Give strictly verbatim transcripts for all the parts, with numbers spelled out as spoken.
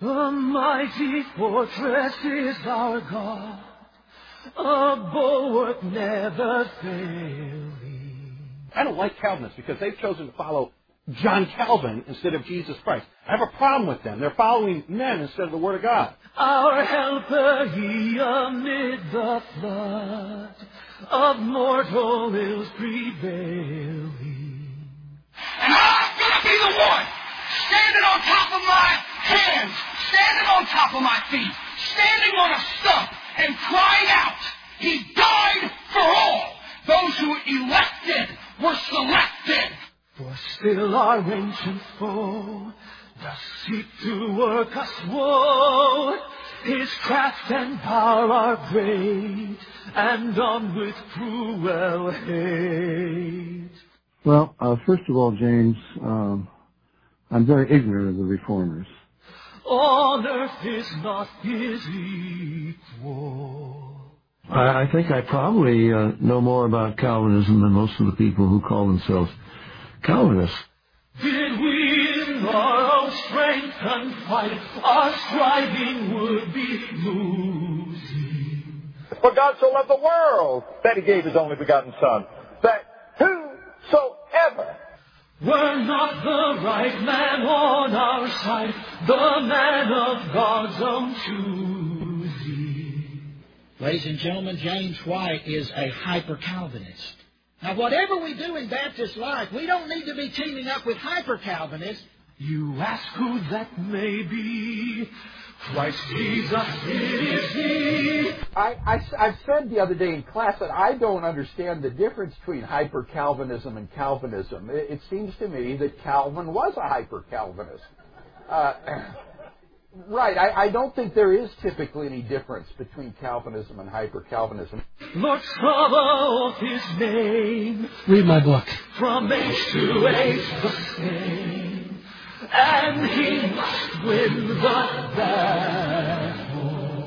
A mighty fortress is our God, a bulwark never failing. I don't like Calvinists because they've chosen to follow John Calvin instead of Jesus Christ. I have a problem with them. They're following men instead of the Word of God. Our helper, he amid the flood of mortal ills prevailing. And I'm going to be the one standing on top of my hands, standing on top of my feet, standing on a stump and crying out, he died for all. Those who elected were selected. For still our ancient foe does seek to work us woe. His craft and power are great, and on with cruel hate. Well, uh, first of all, James, um, I'm very ignorant of the Reformers. On earth is not his equal. I, I think I probably uh, know more about Calvinism than most of the people who call themselves Calvinists. Did we in our own strength and fight, our striving would be losing. For God so loved the world that he gave his only begotten Son, that whosoever were not the right man on our side, the man of God's own choosing. Ladies and gentlemen, James White is a hyper-Calvinist. Now, whatever we do in Baptist life, we don't need to be teaming up with hyper-Calvinists. You ask who that may be. Christ Jesus, it is he. I, I, I said the other day in class that I don't understand the difference between hyper-Calvinism and Calvinism. It, it seems to me that Calvin was a hyper-Calvinist. Uh, right, I, I don't think there is typically any difference between Calvinism and hyper-Calvinism. Lord Sabaoth his name. Read my book. From age to age the same. And he must win the battle.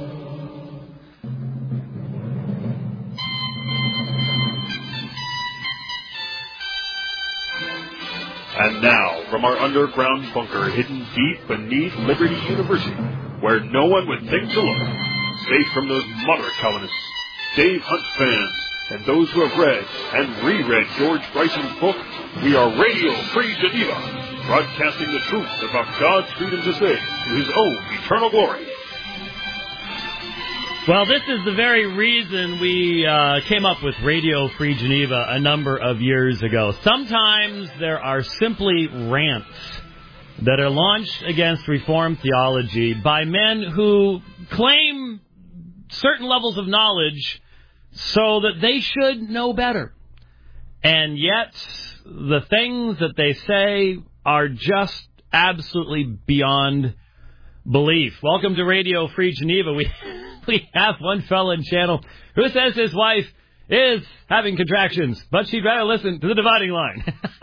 And now, from our underground bunker hidden deep beneath Liberty University, where no one would think to look, safe from those moderate Calvinists, Dave Hunt fans, and those who have read and reread George Bryson's book, we are Radio Free Geneva, broadcasting the truth about God's freedom to say to his own eternal glory. Well, this is the very reason we uh, came up with Radio Free Geneva a number of years ago. Sometimes there are simply rants that are launched against Reformed theology by men who claim certain levels of knowledge so that they should know better. And yet, the things that they say are just absolutely beyond belief. Welcome to Radio Free Geneva. We we have one fellow in channel who says his wife is having contractions, but she'd rather listen to the dividing line.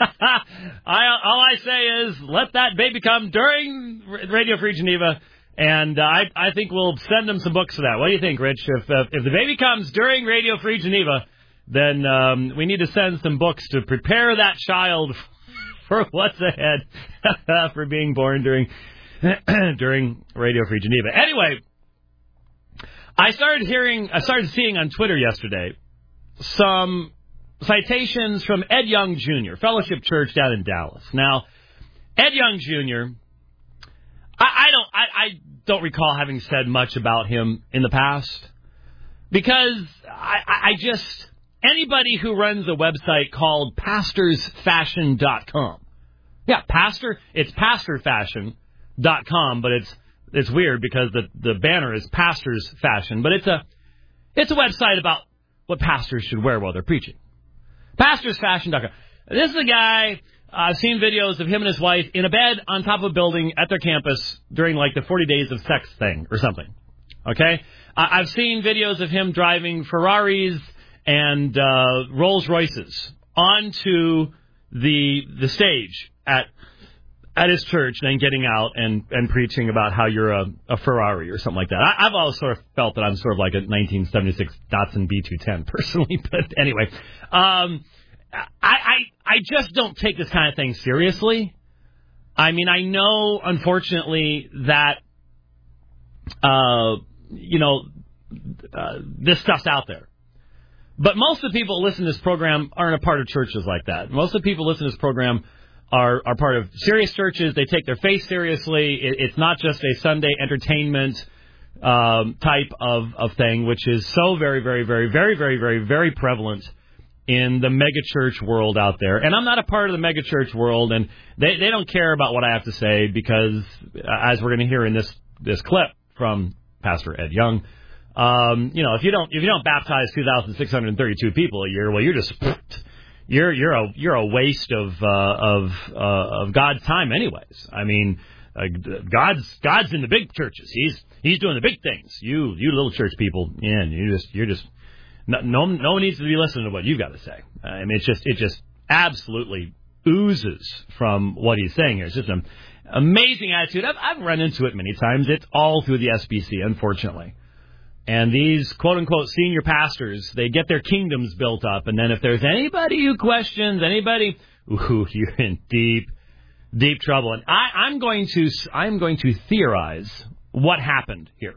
I, all I say is let that baby come during Radio Free Geneva, and uh, I, I think we'll send them some books for that. What do you think, Rich? If uh, if the baby comes during Radio Free Geneva, then um, we need to send some books to prepare that child for what's ahead for being born during during Radio Free Geneva. Anyway, I started hearing, I started seeing on Twitter yesterday some citations from Ed Young Junior, Fellowship Church down in Dallas. Now, Ed Young Junior, I, I don't, I, I don't recall having said much about him in the past because I, I just anybody who runs a website called pastors fashion dot com. Yeah, pastor, it's pastor fashion dot com, but it's it's weird because the, the banner is Pastors Fashion, but it's a it's a website about what pastors should wear while they're preaching. pastors fashion dot com. This is a guy, uh, I've seen videos of him and his wife in a bed on top of a building at their campus during like the forty days of sex thing or something. Okay? Uh, I've seen videos of him driving Ferraris and uh, Rolls Royces onto the the stage at at his church, and then getting out and, and preaching about how you're a, a Ferrari or something like that. I, I've always sort of felt that I'm sort of like a nineteen seventy-six Datsun B two ten personally, but anyway, um, I, I I just don't take this kind of thing seriously. I mean, I know, unfortunately, that uh, you know, uh, this stuff's out there. But most of the people who listen to this program aren't a part of churches like that. Most of the people who listen to this program are, are part of serious churches. They take their faith seriously. It, it's not just a Sunday entertainment um, type of, of thing, which is so very, very, very, very, very, very, very prevalent in the megachurch world out there. And I'm not a part of the megachurch world, and they, they don't care about what I have to say because, as we're going to hear in this, this clip from Pastor Ed Young, um, you know, if you don't if you don't baptize two thousand six hundred thirty-two people a year, well, you're just you're you're a you're a waste of uh, of uh, of God's time, anyways. I mean, uh, God's God's in the big churches. He's he's doing the big things. You you little church people, yeah, you just you're just no no, no one needs to be listening to what you've got to say. I mean, it's just it just absolutely oozes from what he's saying here. It's just an amazing attitude. I've, I've run into it many times. It's all through the S B C, unfortunately. And these quote-unquote senior pastors, they get their kingdoms built up, and then if there's anybody who questions, anybody, ooh, you're in deep, deep trouble. And I, I'm going to, I'm going to theorize what happened here.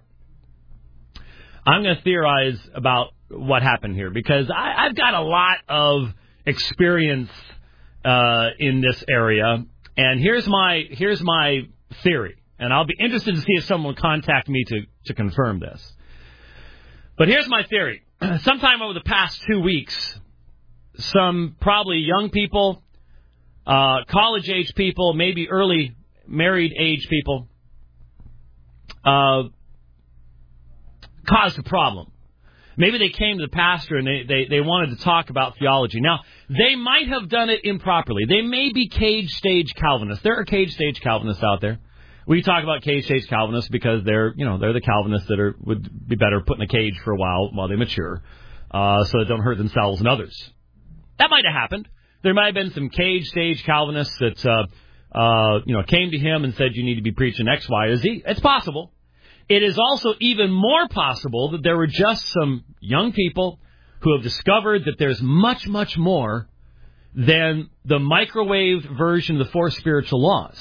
I'm going to theorize about what happened here because I, I've got a lot of experience uh, in this area, and here's my, here's my theory, and I'll be interested to see if someone will contact me to, to confirm this. But here's my theory. Sometime over the past two weeks, some probably young people, uh, college-age people, maybe early married-age people, uh, caused a problem. Maybe they came to the pastor and they, they, they wanted to talk about theology. Now, they might have done it improperly. They may be cage-stage Calvinists. There are cage-stage Calvinists out there. We talk about cage-stage Calvinists because they're, you know, they're the Calvinists that are would be better put in a cage for a while while they mature, uh, so they don't hurt themselves and others. That might have happened. There might have been some cage-stage Calvinists that, uh, uh, you know, came to him and said you need to be preaching X, Y, or Z. It's possible. It is also even more possible that there were just some young people who have discovered that there's much, much more than the microwave version of the four spiritual laws.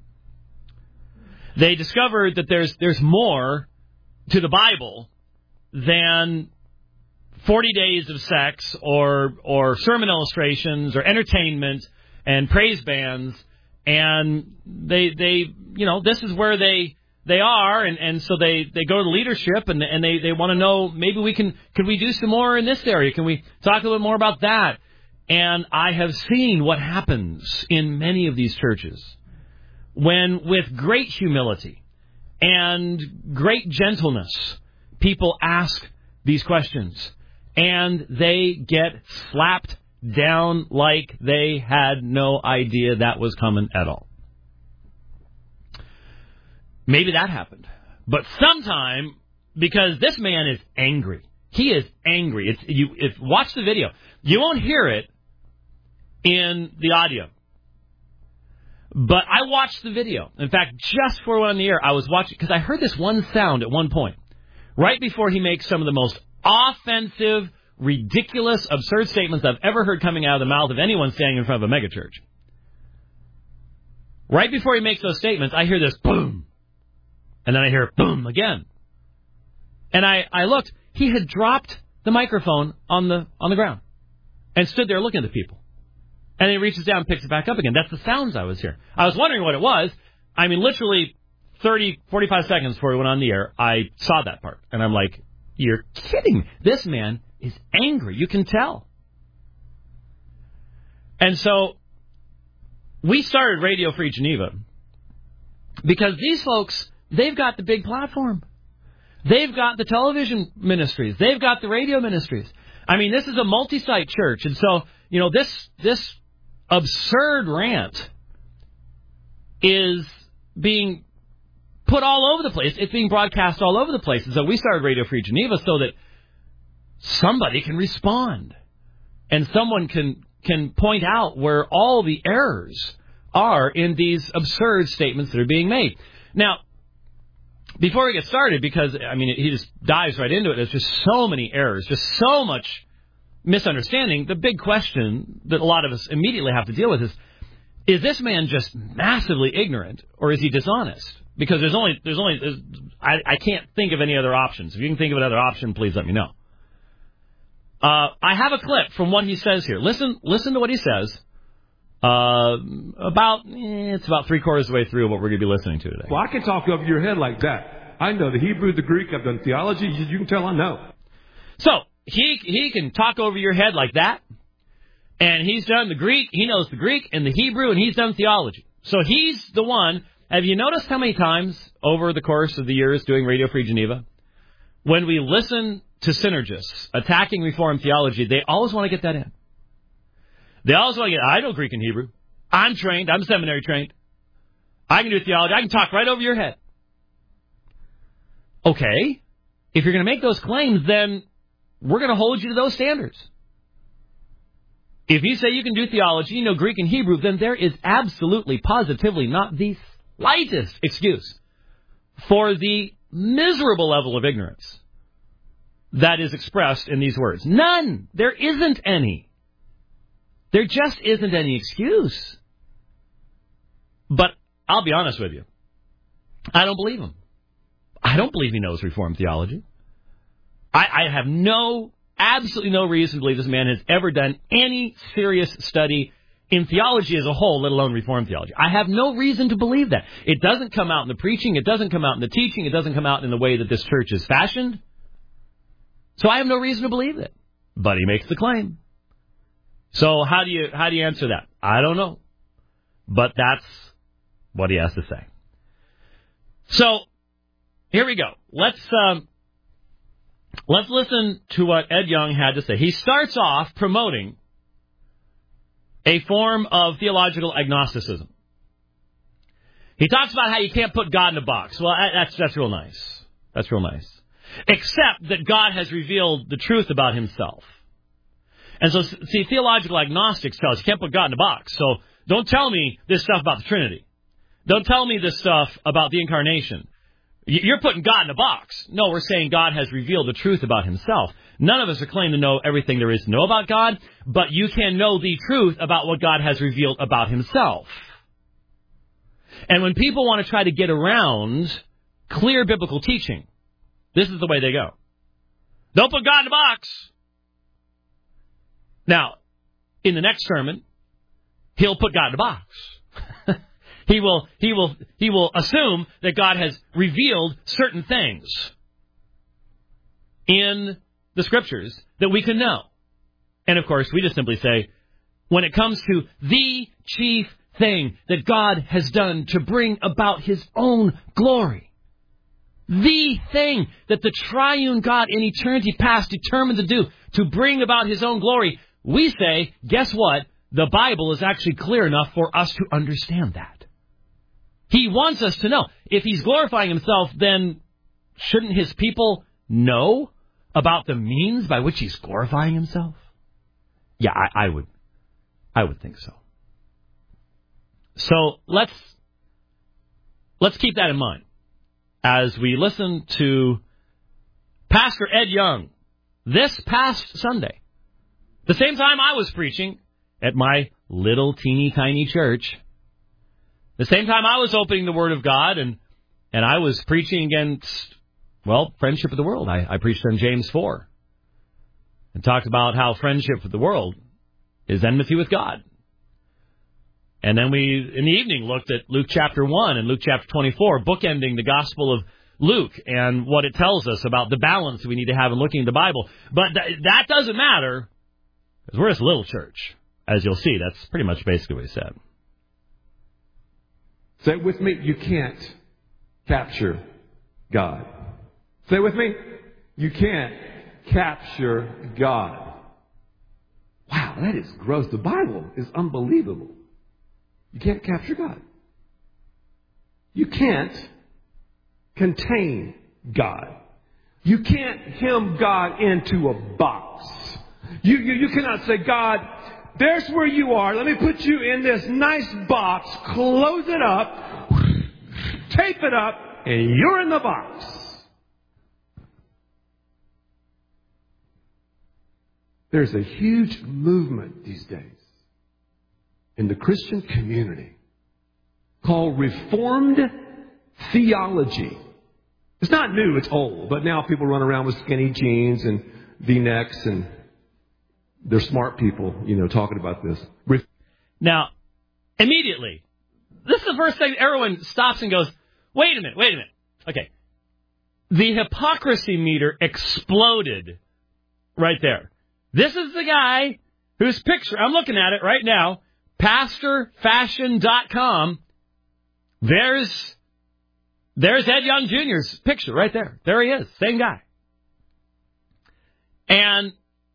They discovered that there's there's more to the Bible than forty days of sex or or sermon illustrations or entertainment and praise bands, and they they you know this is where they they are, and, and so they, they go to leadership and and they, they want to know maybe we can can we do some more in this area? Can we talk a little more about that? And I have seen what happens in many of these churches. When, with great humility and great gentleness, people ask these questions, and they get slapped down like they had no idea that was coming at all. Maybe that happened. But sometime, because this man is angry. He is angry. It's, you, if watch the video. You won't hear it in the audio. But I watched the video. In fact, just before we went on the air, I was watching, because I heard this one sound at one point, right before he makes some of the most offensive, ridiculous, absurd statements I've ever heard coming out of the mouth of anyone standing in front of a megachurch. Right before he makes those statements, I hear this boom. And then I hear boom again. And I, I looked. He had dropped the microphone on the on the ground and stood there looking at the people. And he reaches down and picks it back up again. That's the sounds I was hearing. I was wondering what it was. I mean, literally thirty, forty-five seconds before we went on the air, I saw that part. And I'm like, you're kidding me. This man is angry. You can tell. And so we started Radio Free Geneva because these folks, they've got the big platform. They've got the television ministries. They've got the radio ministries. I mean, this is a multi-site church. And so, you know, this this absurd rant is being put all over the place. It's being broadcast all over the place. And so we started Radio Free Geneva so that somebody can respond and someone can can point out where all the errors are in these absurd statements that are being made. Now, before we get started, because, I mean, he just dives right into it, there's just so many errors, just so much misunderstanding. The big question that a lot of us immediately have to deal with is, is this man just massively ignorant, or is he dishonest? Because there's only there's only there's I, I can't think of any other options. If you can think of another option, please let me know. Uh, I have a clip from what he says here. Listen, listen to what he says. Uh, about, eh, it's about three quarters of the way through what we're going to be listening to today. Well, I can talk over your head like that. I know the Hebrew, the Greek. I've done theology. You, you can tell I know. So he he can talk over your head like that, and he's done the Greek. He knows the Greek and the Hebrew, and he's done theology. So he's the one. Have you noticed how many times over the course of the years doing Radio Free Geneva, when we listen to synergists attacking Reformed theology, they always want to get that in. They always want to get, I know Greek and Hebrew. I'm trained. I'm seminary trained. I can do theology. I can talk right over your head. Okay. If you're going to make those claims, then we're going to hold you to those standards. If you say you can do theology, you know Greek and Hebrew, then there is absolutely, positively not the slightest excuse for the miserable level of ignorance that is expressed in these words. None. There isn't any. There just isn't any excuse. But I'll be honest with you. I don't believe him. I don't believe he knows Reformed theology. I, I have no, absolutely no reason to believe this man has ever done any serious study in theology as a whole, let alone Reformed theology. I have no reason to believe that. It doesn't come out in the preaching. It doesn't come out in the teaching. It doesn't come out in the way that this church is fashioned. So I have no reason to believe it. But he makes the claim. So how do you how do you answer that? I don't know. But that's what he has to say. So here we go. Let's um, let's listen to what Ed Young had to say. He starts off promoting a form of theological agnosticism. He talks about how you can't put God in a box. Well, that's that's real nice. That's real nice. Except that God has revealed the truth about himself. And so, see, theological agnostics tell us you can't put God in a box. So don't tell me this stuff about the Trinity. Don't tell me this stuff about the incarnation. You're putting God in a box. No, we're saying God has revealed the truth about himself. None of us are claiming to know everything there is to know about God, but you can know the truth about what God has revealed about himself. And when people want to try to get around clear biblical teaching, this is the way they go. Don't put God in a box. Now, in the next sermon, he'll put God in a box. he will, he will, he will assume that God has revealed certain things in the Scriptures that we can know. And of course, we just simply say, when it comes to the chief thing that God has done to bring about his own glory, the thing that the triune God in eternity past determined to do to bring about his own glory, we say, guess what? The Bible is actually clear enough for us to understand that. He wants us to know. If he's glorifying himself, then shouldn't his people know about the means by which he's glorifying himself? Yeah, I, I would. I would think so. So let's let's keep that in mind as we listen to Pastor Ed Young this past Sunday. The same time I was preaching at my little teeny tiny church. The same time I was opening the Word of God and and I was preaching against, well, friendship with the world. I, I preached on James four and talked about how friendship with the world is enmity with God. And then we, in the evening, looked at Luke chapter one and Luke chapter twenty-four, bookending the Gospel of Luke and what it tells us about the balance we need to have in looking at the Bible. But th- that doesn't matter, because we're just a little church. As you'll see, that's pretty much basically what he said. Say it with me. You can't capture God. Say it with me. You can't capture God. Wow, that is gross. The Bible is unbelievable. You can't capture God. You can't contain God. You can't hem God into a box. You, you, you cannot say, God, there's where you are. Let me put you in this nice box, close it up, tape it up, and you're in the box. There's a huge movement these days in the Christian community called Reformed theology. It's not new, it's old. But now people run around with skinny jeans and V-necks, and they're smart people, you know, talking about this. Now, immediately, this is the first thing everyone stops and goes, wait a minute, wait a minute. Okay. The hypocrisy meter exploded right there. This is the guy whose picture, I'm looking at it right now, pastor fashion dot com. There's, there's Ed Young Junior's picture right there. There he is, same guy. And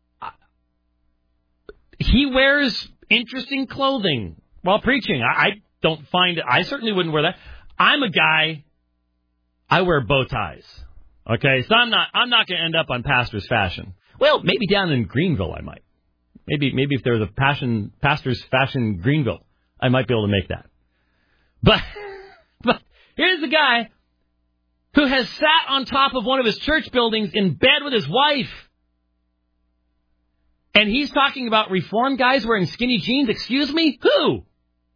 he wears interesting clothing while preaching. I, I don't find it, I certainly wouldn't wear that. I'm a guy, I wear bow ties. Okay, so I'm not, I'm not going to end up on pastor's fashion. Well, maybe down in Greenville I might. Maybe, maybe if there was a passion, pastor's fashion Greenville, I might be able to make that. But, but here's the guy who has sat on top of one of his church buildings in bed with his wife. And he's talking about Reformed guys wearing skinny jeans. Excuse me? Who?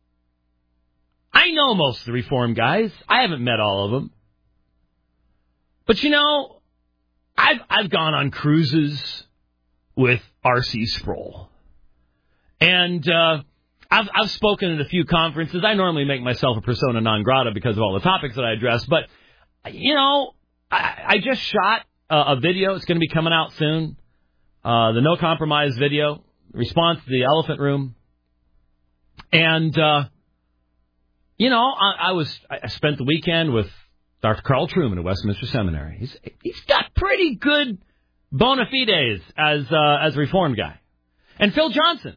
I know most of the Reformed guys. I haven't met all of them. But you know, I've, I've gone on cruises with R C Sproul. And, uh, I've, I've spoken at a few conferences. I normally make myself a persona non grata because of all the topics that I address. But, you know, I, I just shot a, a video. It's going to be coming out soon. Uh, the No Compromise video, response to the Elephant Room. And, uh, you know, I, I was, I spent the weekend with Doctor Carl Truman at Westminster Seminary. He's, he's got pretty good bona fides as, uh, as a Reformed guy. And Phil Johnson.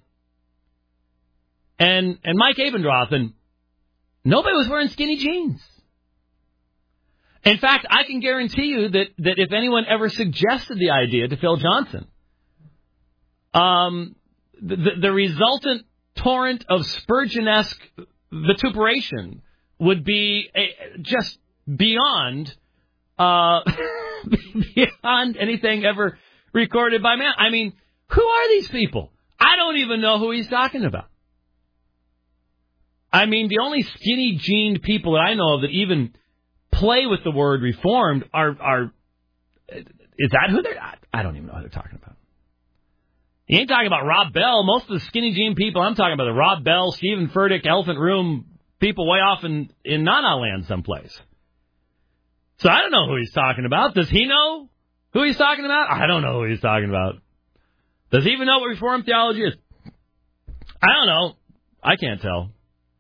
And, and Mike Abendroth. And nobody was wearing skinny jeans. In fact, I can guarantee you that, that if anyone ever suggested the idea to Phil Johnson, Um, the, the, the resultant torrent of Spurgeon-esque vituperation would be a, just beyond, uh, beyond anything ever recorded by man. I mean, who are these people? I don't even know who he's talking about. I mean, the only skinny jeaned people that I know of that even play with the word reformed are, are, is that who they're, I don't even know who they're talking about. He ain't talking about Rob Bell. Most of the skinny jean people I'm talking about are Rob Bell, Stephen Furtick, Elephant Room people way off in, in Nana Land someplace. So I don't know who he's talking about. Does he know who he's talking about? I don't know who he's talking about. Does he even know what Reformed theology is? I don't know. I can't tell.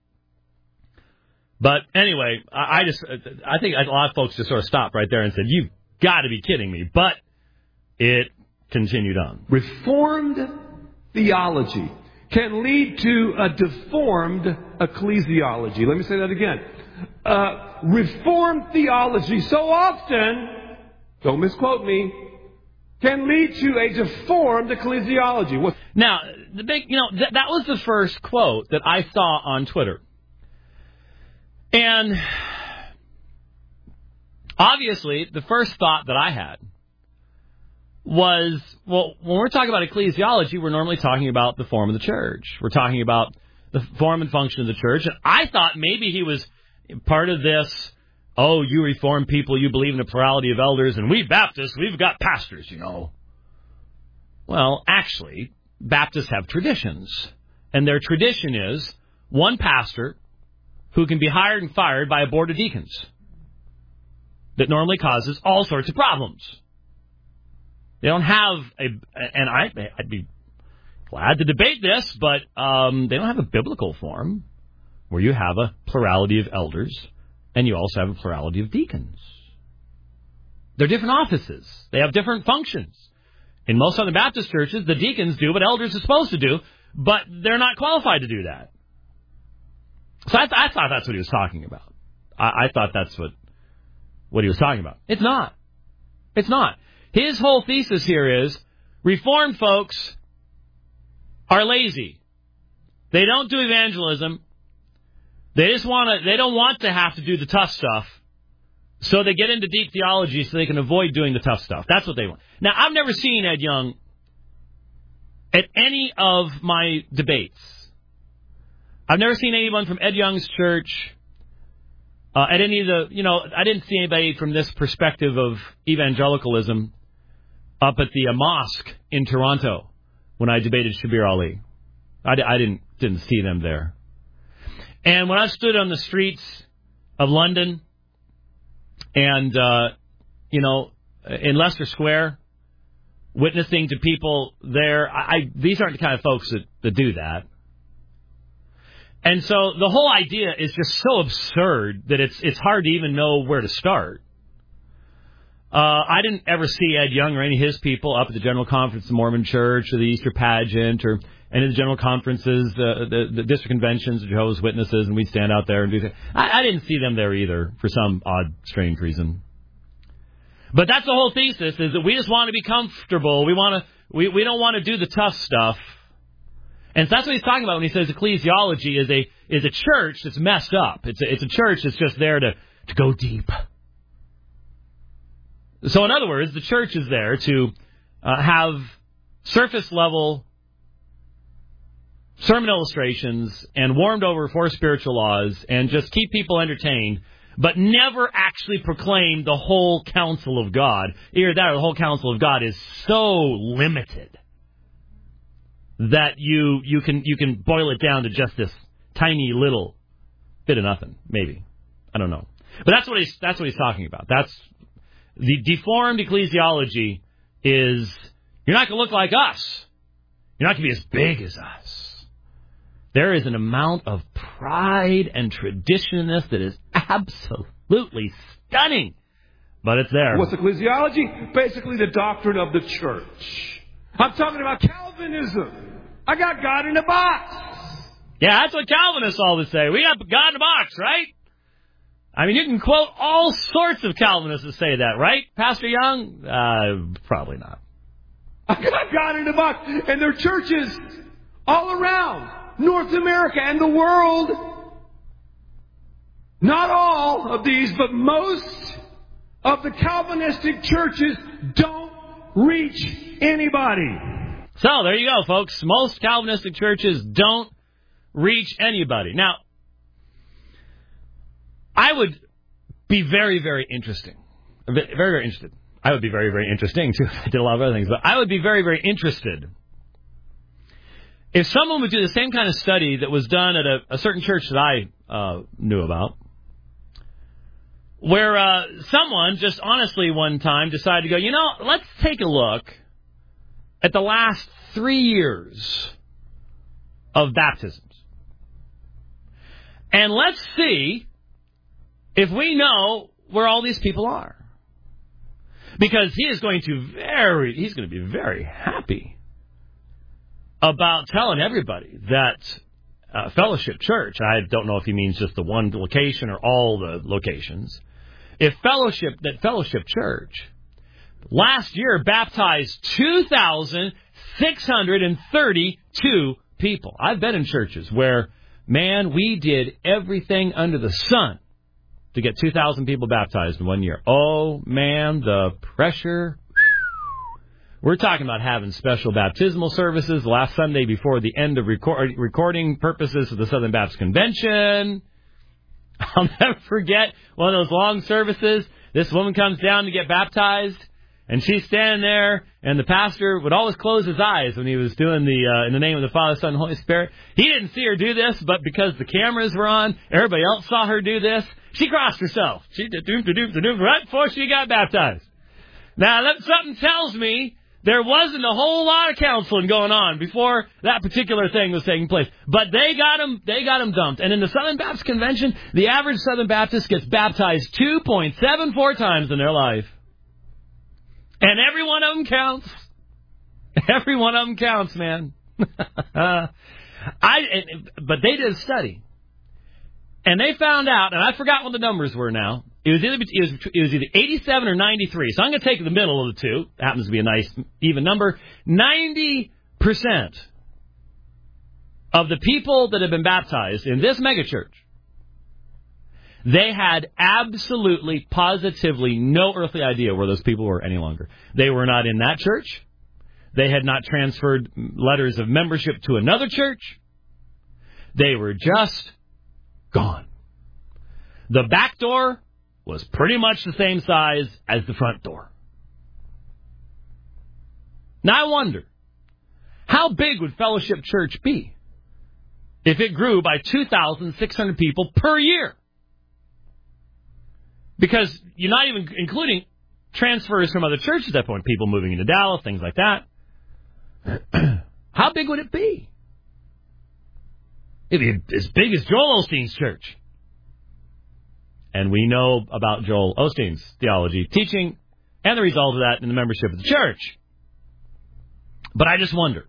But anyway, I, I just, I think a lot of folks just sort of stopped right there and said, you've got to be kidding me. But it continued on. Reformed theology can lead to a deformed ecclesiology. Let me say that again. Uh, Reformed theology so often, don't misquote me, can lead to a deformed ecclesiology. What? Now, the big, you know, th- that was the first quote that I saw on Twitter. And obviously, the first thought that I had was, well, when we're talking about ecclesiology, we're normally talking about the form of the church. We're talking about the form and function of the church. And I thought maybe he was part of this, oh, you Reformed people, you believe in a plurality of elders, and we Baptists, we've got pastors, you know. Well, actually, Baptists have traditions. And their tradition is one pastor who can be hired and fired by a board of deacons. That normally causes all sorts of problems. They don't have a, and I, I'd be glad to debate this, but um, they don't have a biblical form where you have a plurality of elders and you also have a plurality of deacons. They're different offices. They have different functions. In most Southern Baptist churches, the deacons do what elders are supposed to do, but they're not qualified to do that. So I, th- I thought that's what he was talking about. I, I thought that's what what he was talking about. It's not. It's not. His whole thesis here is Reformed folks are lazy. They don't do evangelism. They just want to. They don't want to have to do the tough stuff. So they get into deep theology so they can avoid doing the tough stuff. That's what they want. Now, I've never seen Ed Young at any of my debates. I've never seen anyone from Ed Young's church uh, at any of the, you know, I didn't see anybody from this perspective of evangelicalism up at the uh, mosque in Toronto when I debated Shabir Ali. I, I didn't didn't see them there. And when I stood on the streets of London and, uh, you know, in Leicester Square, witnessing to people there, I, I these aren't the kind of folks that, that do that. And so the whole idea is just so absurd that it's it's hard to even know where to start. Uh, I didn't ever see Ed Young or any of his people up at the General Conference of the Mormon Church or the Easter Pageant or any of the general conferences, uh, the, the district conventions of Jehovah's Witnesses, and we'd stand out there and do things. I, I didn't see them there either for some odd, strange reason. But that's the whole thesis, is that we just want to be comfortable. We want to. We, we don't want to do the tough stuff. And so that's what he's talking about when he says ecclesiology is a is a church that's messed up. It's a, it's a church that's just there to, to go deep. So in other words, the church is there to uh, have surface level sermon illustrations and warmed over four spiritual laws and just keep people entertained, but never actually proclaim the whole counsel of God. Either that or the whole counsel of God is so limited that you you can you can boil it down to just this tiny little bit of nothing, maybe. I don't know. But that's what he's that's what he's talking about. That's the deformed ecclesiology is you're not going to look like us. You're not going to be as big as us. There is an amount of pride and tradition in this that is absolutely stunning. But it's there. What's ecclesiology? Basically the doctrine of the church. I'm talking about Calvinism. I got God in a box. Yeah, that's what Calvinists always say. We got God in a box, right? I mean, you can quote all sorts of Calvinists that say that, right, Pastor Young? Uh, probably not. I got God in a box. And there are churches all around North America and the world. Not all of these, but most of the Calvinistic churches don't reach anybody. So, there you go, folks. Most Calvinistic churches don't reach anybody. Now, I would be very, very interesting. Very, very interested. I would be very, very interesting, too. I did a lot of other things. But I would be very, very interested if someone would do the same kind of study that was done at a, a certain church that I uh, knew about, where uh, someone just honestly one time decided to go, you know, let's take a look at the last three years of baptisms. And let's see if we know where all these people are. Because he is going to very, he's going to be very happy about telling everybody that uh, Fellowship Church, I don't know if he means just the one location or all the locations, if Fellowship, that Fellowship Church last year baptized two thousand six hundred thirty-two people. I've been in churches where, man, we did everything under the sun to get two thousand people baptized in one year. Oh, man, the pressure. We're talking about having special baptismal services the last Sunday before the end of record, recording purposes of the Southern Baptist Convention. I'll never forget one of those long services. This woman comes down to get baptized, and she's standing there, and the pastor would always close his eyes when he was doing the, uh, in the name of the Father, Son, and Holy Spirit. He didn't see her do this, but because the cameras were on, everybody else saw her do this. She crossed herself. She did doom to doom to doom right before she got baptized. Now, that, something tells me there wasn't a whole lot of counseling going on before that particular thing was taking place. But they got them, they got them dumped. And in the Southern Baptist Convention, the average Southern Baptist gets baptized two point seven four times in their life. And every one of them counts. Every one of them counts, man. I, but they did a study. And they found out, and I forgot what the numbers were now. It was either, it was, it was either eighty-seven or ninety-three. So I'm going to take the middle of the two. It happens to be a nice, even number. ninety percent of the people that have been baptized in this megachurch, they had absolutely, positively no earthly idea where those people were any longer. They were not in that church. They had not transferred letters of membership to another church. They were just gone. The back door was pretty much the same size as the front door. Now I wonder, how big would Fellowship Church be if it grew by two thousand six hundred people per year? Because you're not even including transfers from other churches at that point, people moving into Dallas, things like that. How big would it be? It'd be as big as Joel Osteen's church. And we know about Joel Osteen's theology, teaching, and the result of that in the membership of the church. But I just wonder.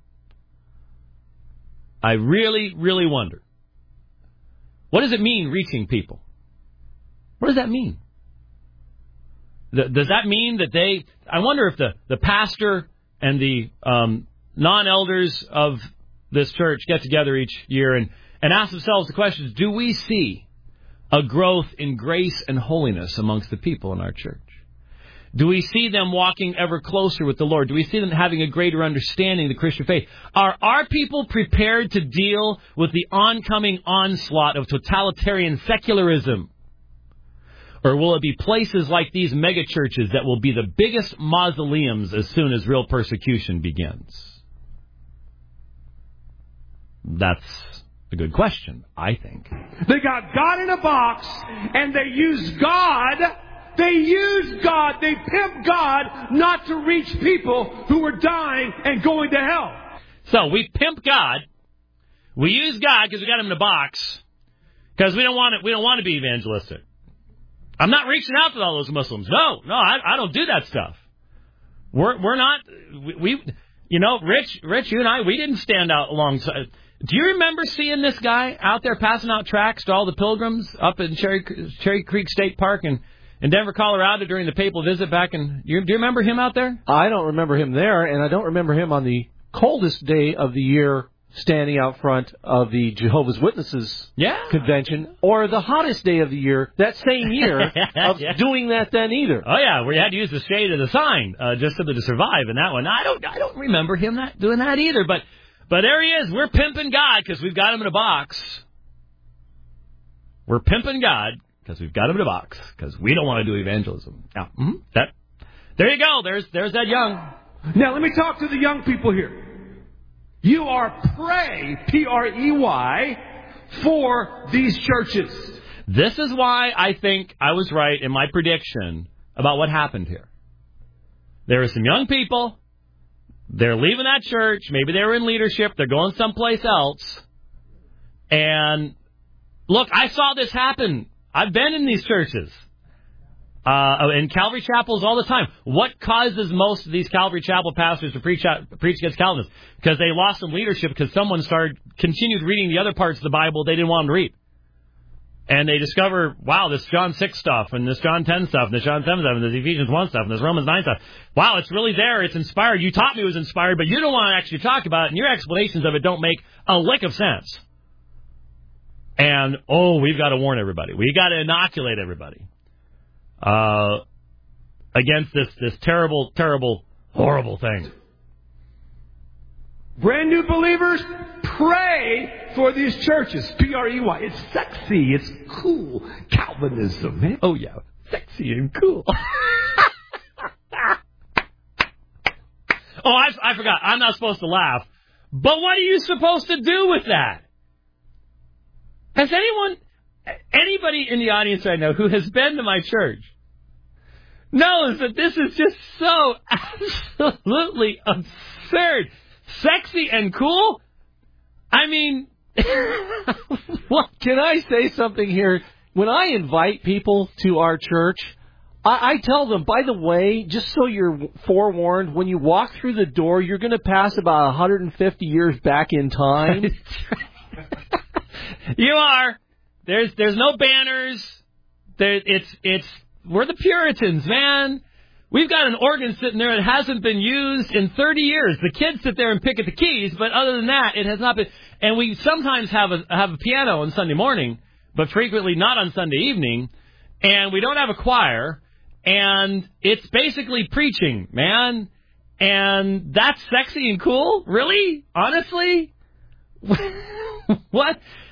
I really, really wonder. What does it mean, reaching people? What does that mean? The, does that mean that they... I wonder if the, the pastor and the um, non-elders of this church get together each year and, and ask themselves the questions, do we see a growth in grace and holiness amongst the people in our church? Do we see them walking ever closer with the Lord? Do we see them having a greater understanding of the Christian faith? Are our people prepared to deal with the oncoming onslaught of totalitarian secularism? Or will it be places like these megachurches that will be the biggest mausoleums as soon as real persecution begins? That's a good question, I think. They got God in a box, and they use God. They use God. They pimp God not to reach people who are dying and going to hell. So we pimp God. We use God because we got him in a box because we don't want it. We don't want to be evangelistic. I'm not reaching out to all those Muslims. No, no, I, I don't do that stuff. We're we're not. We, we, you know, Rich, Rich, you and I, we didn't stand out alongside. Do you remember seeing this guy out there passing out tracts to all the pilgrims up in Cherry, Cherry Creek State Park in, in Denver, Colorado during the papal visit back in... You, do you remember him out there? I don't remember him there, and I don't remember him on the coldest day of the year standing out front of the Jehovah's Witnesses yeah. convention, or the hottest day of the year, that same year, of yeah. doing that then either. Oh, yeah, where you had to use the shade of the sign uh, just simply to survive in that one. I don't I don't remember him not doing that either, but... But there he is. We're pimping God because we've got him in a box. We're pimping God because we've got him in a box because we don't want to do evangelism. Now, mm-hmm, that, there you go. There's there's that young. Now, let me talk to the young people here. You are prey, P R E Y, for these churches. This is why I think I was right in my prediction about what happened here. There are some young people. They're leaving that church. Maybe they were in leadership. They're going someplace else. And, look, I saw this happen. I've been in these churches. Uh, in Calvary chapels all the time. What causes most of these Calvary chapel pastors to preach out, preach against Calvinists? Because they lost some leadership because someone started continued reading the other parts of the Bible they didn't want them to read. And they discover, wow, this John six stuff, and this John ten stuff, and this John seven stuff, and this Ephesians one stuff, and this Romans nine stuff. Wow, it's really there. It's inspired. You taught me it was inspired, but you don't want to actually talk about it, and your explanations of it don't make a lick of sense. And, oh, we've got to warn everybody. We've got to inoculate everybody uh, against this, this terrible, terrible, horrible thing. Brand new believers, pray for these churches. P R E Y. It's sexy. It's cool. Calvinism, man. Oh, yeah. Sexy and cool. oh, I, I forgot. I'm not supposed to laugh. But what are you supposed to do with that? Has anyone, anybody in the audience right now who has been to my church knows that this is just so absolutely absurd. Sexy and cool? I mean, what? Can I say something here? When I invite people to our church, I, I tell them, by the way, just so you're forewarned, when you walk through the door, you're going to pass about one hundred fifty years back in time. You are. There's there's no banners. There, it's it's we're the Puritans, man. We've got an organ sitting there that hasn't been used in thirty years. The kids sit there and pick at the keys, but other than that, it has not been. And we sometimes have a have a piano on Sunday morning, but frequently not on Sunday evening. And we don't have a choir, and it's basically preaching, man. And that's sexy and cool, really? Honestly, what?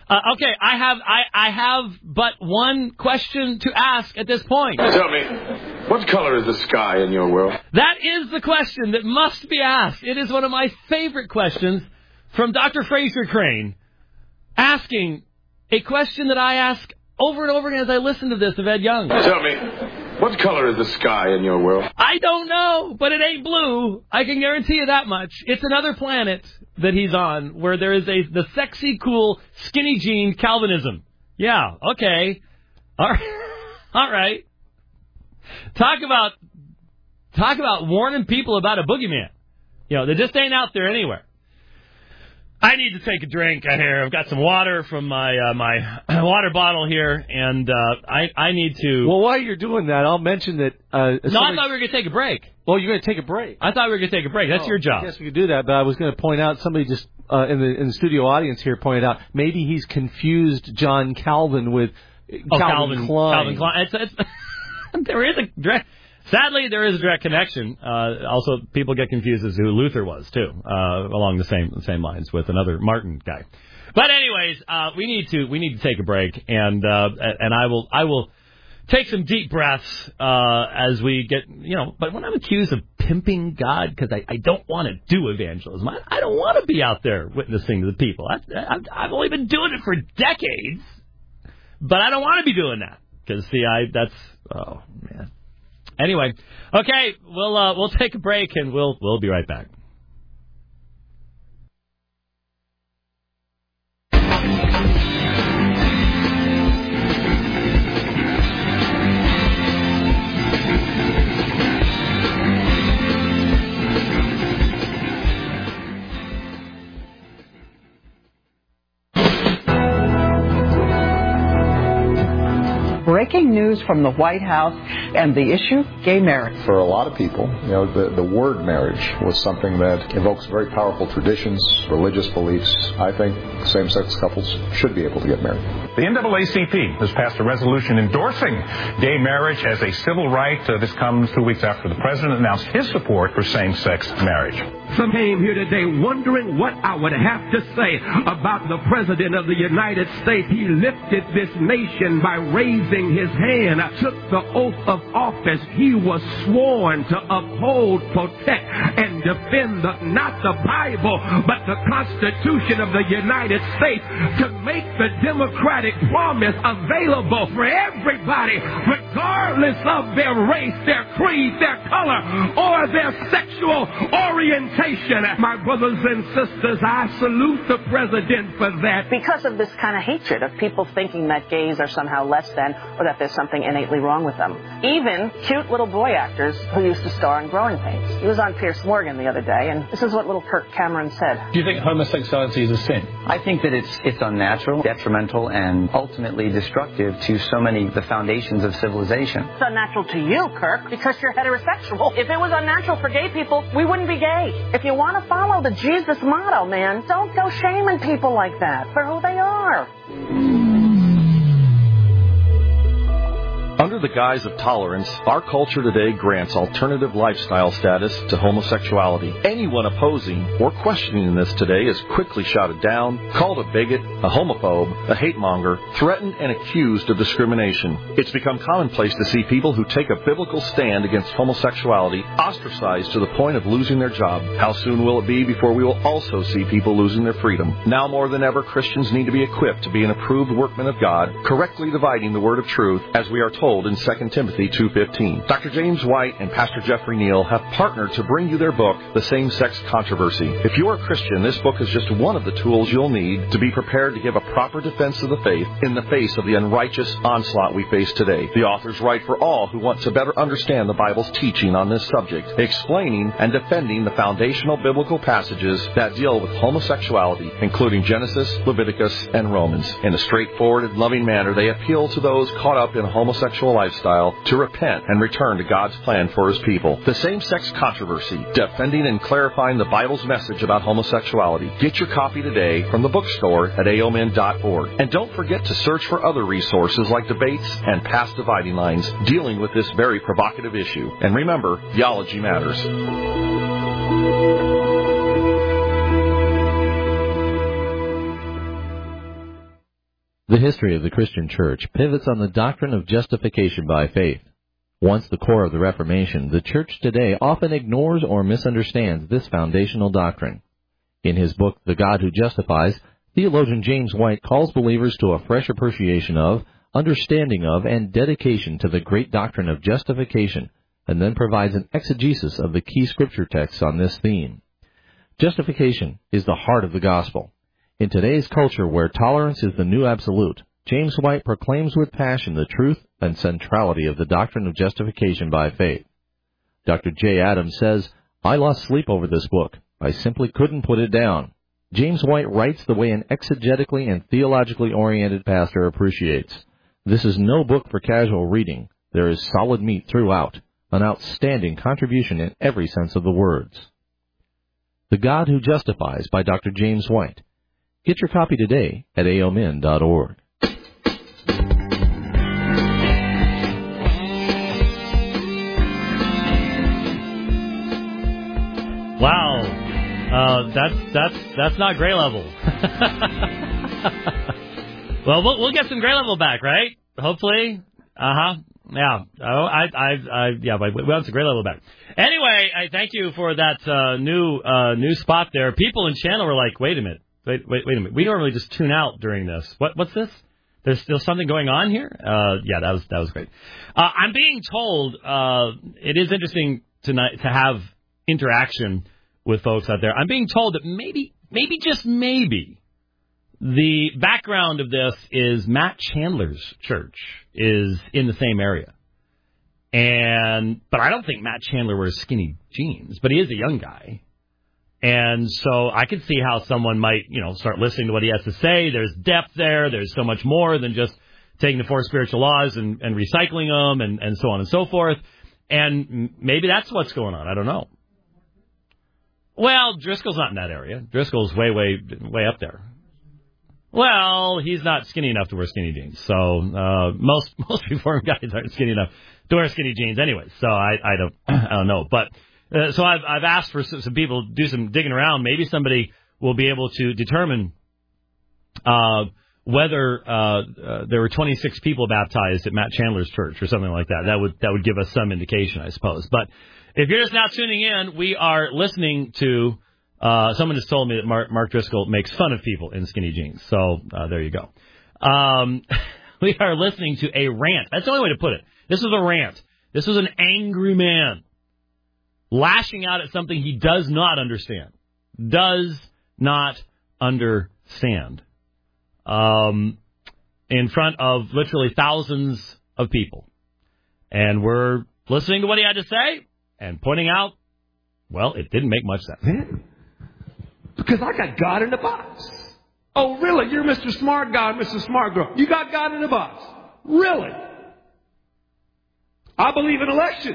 Uh, okay, I have I, I have but one question to ask at this point. Tell me, what color is the sky in your world? That is the question that must be asked. It is one of my favorite questions from Doctor Fraser Crane, asking a question that I ask over and over again as I listen to this of Ed Young. Tell me, what color is the sky in your world? I don't know, but it ain't blue. I can guarantee you that much. It's another planet that he's on where there is a the sexy, cool, skinny jean Calvinism. Yeah, okay. All right. All right. Talk about talk about warning people about a boogeyman. You know, they just ain't out there anywhere. I need to take a drink here. I've got some water from my uh, my water bottle here, and uh, I I need to. Well, while you're doing that, I'll mention that. Uh, no, somebody... I thought we were going to take a break. Well, you're going to take a break. I thought we were going to take a break. That's oh, your job. Yes, we could do that. But I was going to point out somebody just uh, in the in the studio audience here pointed out maybe he's confused John Calvin with oh, Calvin, Calvin Klein. Calvin Klein. It's, it's, there is a direct. Sadly, there is a direct connection. Uh, also, people get confused as to who Luther was, too, uh, along the same same lines with another Martin guy. But anyways, uh, we need to we need to take a break, and uh, and I will I will take some deep breaths uh, as we get, you know, but when I'm accused of pimping God, because I, I don't want to do evangelism, I, I don't want to be out there witnessing to the people. I, I, I've only been doing it for decades, but I don't want to be doing that, because, see, I that's, oh, man. Anyway, okay, we'll uh, we'll take a break and we'll we'll be right back. Breaking news from the White House and the issue, gay marriage. For a lot of people, you know, the, the word marriage was something that evokes very powerful traditions, religious beliefs. I think same-sex couples should be able to get married. The N double A C P has passed a resolution endorsing gay marriage as a civil right. Uh, this comes two weeks after the president announced his support for same-sex marriage. Some came here today wondering what I would have to say about the President of the United States. He lifted this nation by raising his hand, took the oath of office. He was sworn to uphold, protect, and defend the, not the Bible, but the Constitution of the United States, to make the democratic promise available for everybody, regardless of their race, their creed, their color, or their sexual orientation. My brothers and sisters, I salute the president for that. Because of this kind of hatred of people thinking that gays are somehow less than, or that there's something innately wrong with them. Even cute little boy actors who used to star in Growing Pains. He was on Piers Morgan the other day, and this is what little Kirk Cameron said. Do you think homosexuality is a sin? I think that it's it's unnatural, detrimental, and ultimately destructive to so many of the foundations of civilization. It's unnatural to you, Kirk, because you're heterosexual. If it was unnatural for gay people, we wouldn't be gay. If you want to follow the Jesus motto, man, don't go shaming people like that for who they are. Under the guise of tolerance, our culture today grants alternative lifestyle status to homosexuality. Anyone opposing or questioning this today is quickly shouted down, called a bigot, a homophobe, a hate monger, threatened and accused of discrimination. It's become commonplace to see people who take a biblical stand against homosexuality ostracized to the point of losing their job. How soon will it be before we will also see people losing their freedom? Now more than ever, Christians need to be equipped to be an approved workman of God, correctly dividing the word of truth, as we are told in Second Timothy two fifteen. Doctor James White and Pastor Jeffrey Neal have partnered to bring you their book, The Same-Sex Controversy. If you are a Christian, this book is just one of the tools you'll need to be prepared to give a proper defense of the faith in the face of the unrighteous onslaught we face today. The authors write for all who want to better understand the Bible's teaching on this subject, explaining and defending the foundational biblical passages that deal with homosexuality, including Genesis, Leviticus, and Romans. In a straightforward and loving manner, they appeal to those caught up in homosexual lifestyle to repent and return to God's plan for His people. The Same-Sex Controversy, defending and clarifying the Bible's message about homosexuality. Get your copy today from the bookstore at A O M N dot org. And don't forget to search for other resources like debates and past dividing lines dealing with this very provocative issue. And remember, theology matters. The history of the Christian Church pivots on the doctrine of justification by faith. Once the core of the Reformation, the Church today often ignores or misunderstands this foundational doctrine. In his book, The God Who Justifies, theologian James White calls believers to a fresh appreciation of, understanding of, and dedication to the great doctrine of justification, and then provides an exegesis of the key scripture texts on this theme. Justification is the heart of the gospel. In today's culture where tolerance is the new absolute, James White proclaims with passion the truth and centrality of the doctrine of justification by faith. Doctor J. Adams says, "I lost sleep over this book. I simply couldn't put it down." James White writes the way an exegetically and theologically oriented pastor appreciates. This is no book for casual reading. There is solid meat throughout, an outstanding contribution in every sense of the words. The God Who Justifies by Doctor James White. Get your copy today at A O M N dot org. Wow, uh, that's that's that's not grade level. well, well, we'll get some grade level back, right? Hopefully. Uh huh. Yeah. Oh, I, I, I, yeah. But we want some grade level back. Anyway, I thank you for that uh, new uh, new spot there. People in channel were like, "Wait a minute, wait, wait, wait a minute. We normally just tune out during this. What, what's this? There's still something going on here." Uh, yeah, that was that was great. Uh, I'm being told uh, it is interesting tonight to have interaction with folks out there. I'm being told that maybe, maybe just maybe, the background of this is Matt Chandler's church is in the same area. And, but I don't think Matt Chandler wears skinny jeans, but he is a young guy. And so I could see how someone might, you know, start listening to what he has to say. There's depth there. There's so much more than just taking the four spiritual laws and, and recycling them and, and so on and so forth. And maybe that's what's going on. I don't know. Well, Driscoll's not in that area. Driscoll's way, way, way up there. Well, he's not skinny enough to wear skinny jeans. So uh, most most Reformed guys aren't skinny enough to wear skinny jeans anyway. So I, I don't I don't know. But uh, so I've I've asked for some, some people to do some digging around. Maybe somebody will be able to determine uh, whether uh, uh, there were twenty-six people baptized at Matt Chandler's church or something like that. That would that would give us some indication, I suppose. But if you're just now tuning in, we are listening to, uh, someone just told me that Mark, Mark Driscoll makes fun of people in skinny jeans. So, uh, there you go. Um, we are listening to a rant. That's the only way to put it. This was a rant. This was an angry man lashing out at something he does not understand. Does not understand. Um, in front of literally thousands of people. And we're listening to what he had to say. And pointing out, well, it didn't make much sense. Man, because I got God in the box. Oh, really? You're Mister Smart Guy, Mister Smart Girl. You got God in the box. Really? I believe in election.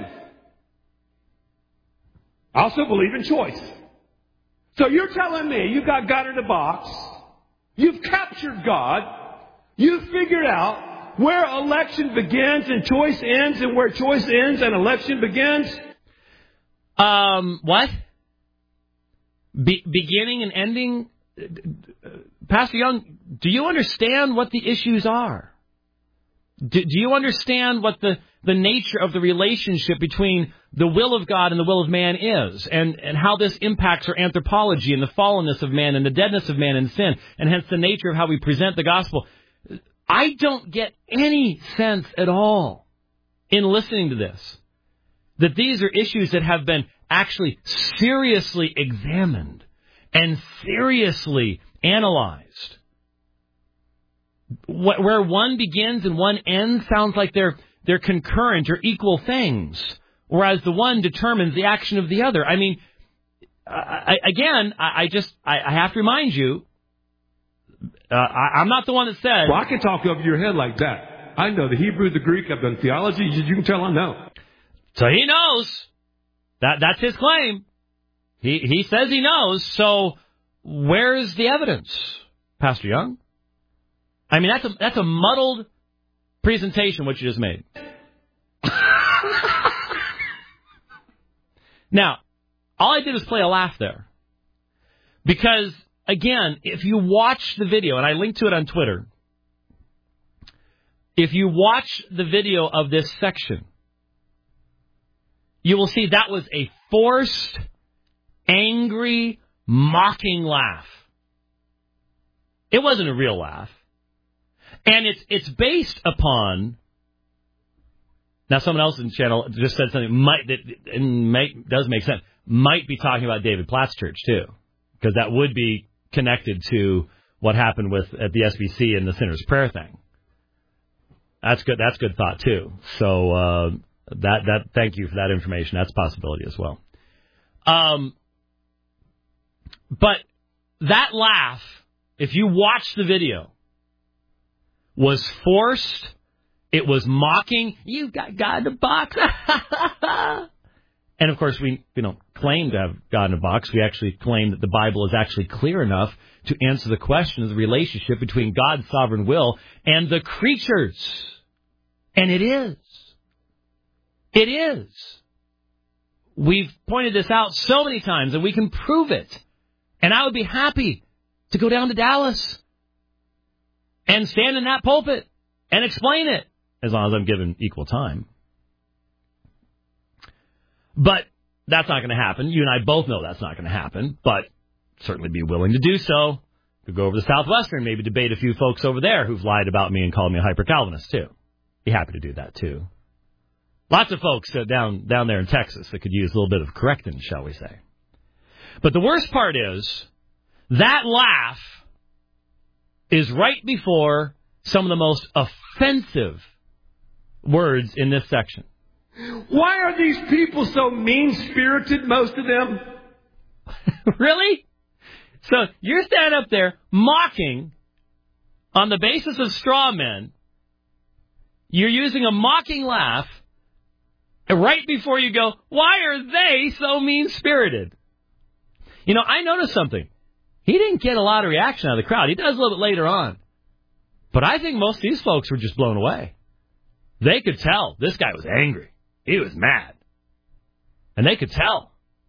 I also believe in choice. So you're telling me you got God in the box. You've captured God. You've figured out where election begins and choice ends and where choice ends and election begins. Um, what? Be- beginning and ending? Pastor Young, do you understand what the issues are? Do, do you understand what the, the nature of the relationship between the will of God and the will of man is? And, and how this impacts our anthropology and the fallenness of man and the deadness of man and sin, and hence the nature of how we present the gospel? I don't get any sense at all in listening to this that these are issues that have been actually seriously examined and seriously analyzed. Where one begins and one ends sounds like they're they're concurrent or equal things, whereas the one determines the action of the other. I mean, I, again, I, I just I, I have to remind you, uh, I, I'm not the one that said. Well, I can talk over your head like that. I know the Hebrew, the Greek. I've done theology. You, you can tell I know. So he knows. That that's his claim. He he says he knows. So where's the evidence, Pastor Young? I mean, that's a that's a muddled presentation what you just made. Now, all I did was play a laugh there. Because, again, if you watch the video, and I linked to it on Twitter, if you watch the video of this section, you will see that was a forced, angry, mocking laugh. It wasn't a real laugh. And it's it's based upon... Now, someone else in the channel just said something might that and make, does make sense. Might be talking about David Platt's church, too. Because that would be connected to what happened with at the S B C and the Sinner's Prayer thing. That's good. That's good thought, too. So, uh, that that thank you for that information. That's a possibility as well. Um, but that laugh, if you watch the video, was forced. It was mocking. You got God in a box. And, of course, we, we don't claim to have God in a box. We actually claim that the Bible is actually clear enough to answer the question of the relationship between God's sovereign will and the creatures. And it is. It is. We've pointed this out so many times, and we can prove it. And I would be happy to go down to Dallas and stand in that pulpit and explain it, as long as I'm given equal time. But that's not going to happen. You and I both know that's not going to happen, but certainly be willing to do so. Could go over to Southwestern, maybe debate a few folks over there who've lied about me and called me a hyper-Calvinist, too. Be happy to do that, too. Lots of folks uh, down down there in Texas that could use a little bit of correcting, shall we say. But the worst part is, that laugh is right before some of the most offensive words in this section. Why are these people so mean-spirited, most of them? Really? So you're standing up there mocking on the basis of straw men. You're using a mocking laugh right before you go, why are they so mean-spirited? You know, I noticed something. He didn't get a lot of reaction out of the crowd. He does a little bit later on. But I think most of these folks were just blown away. They could tell this guy was angry. He was mad. And they could tell.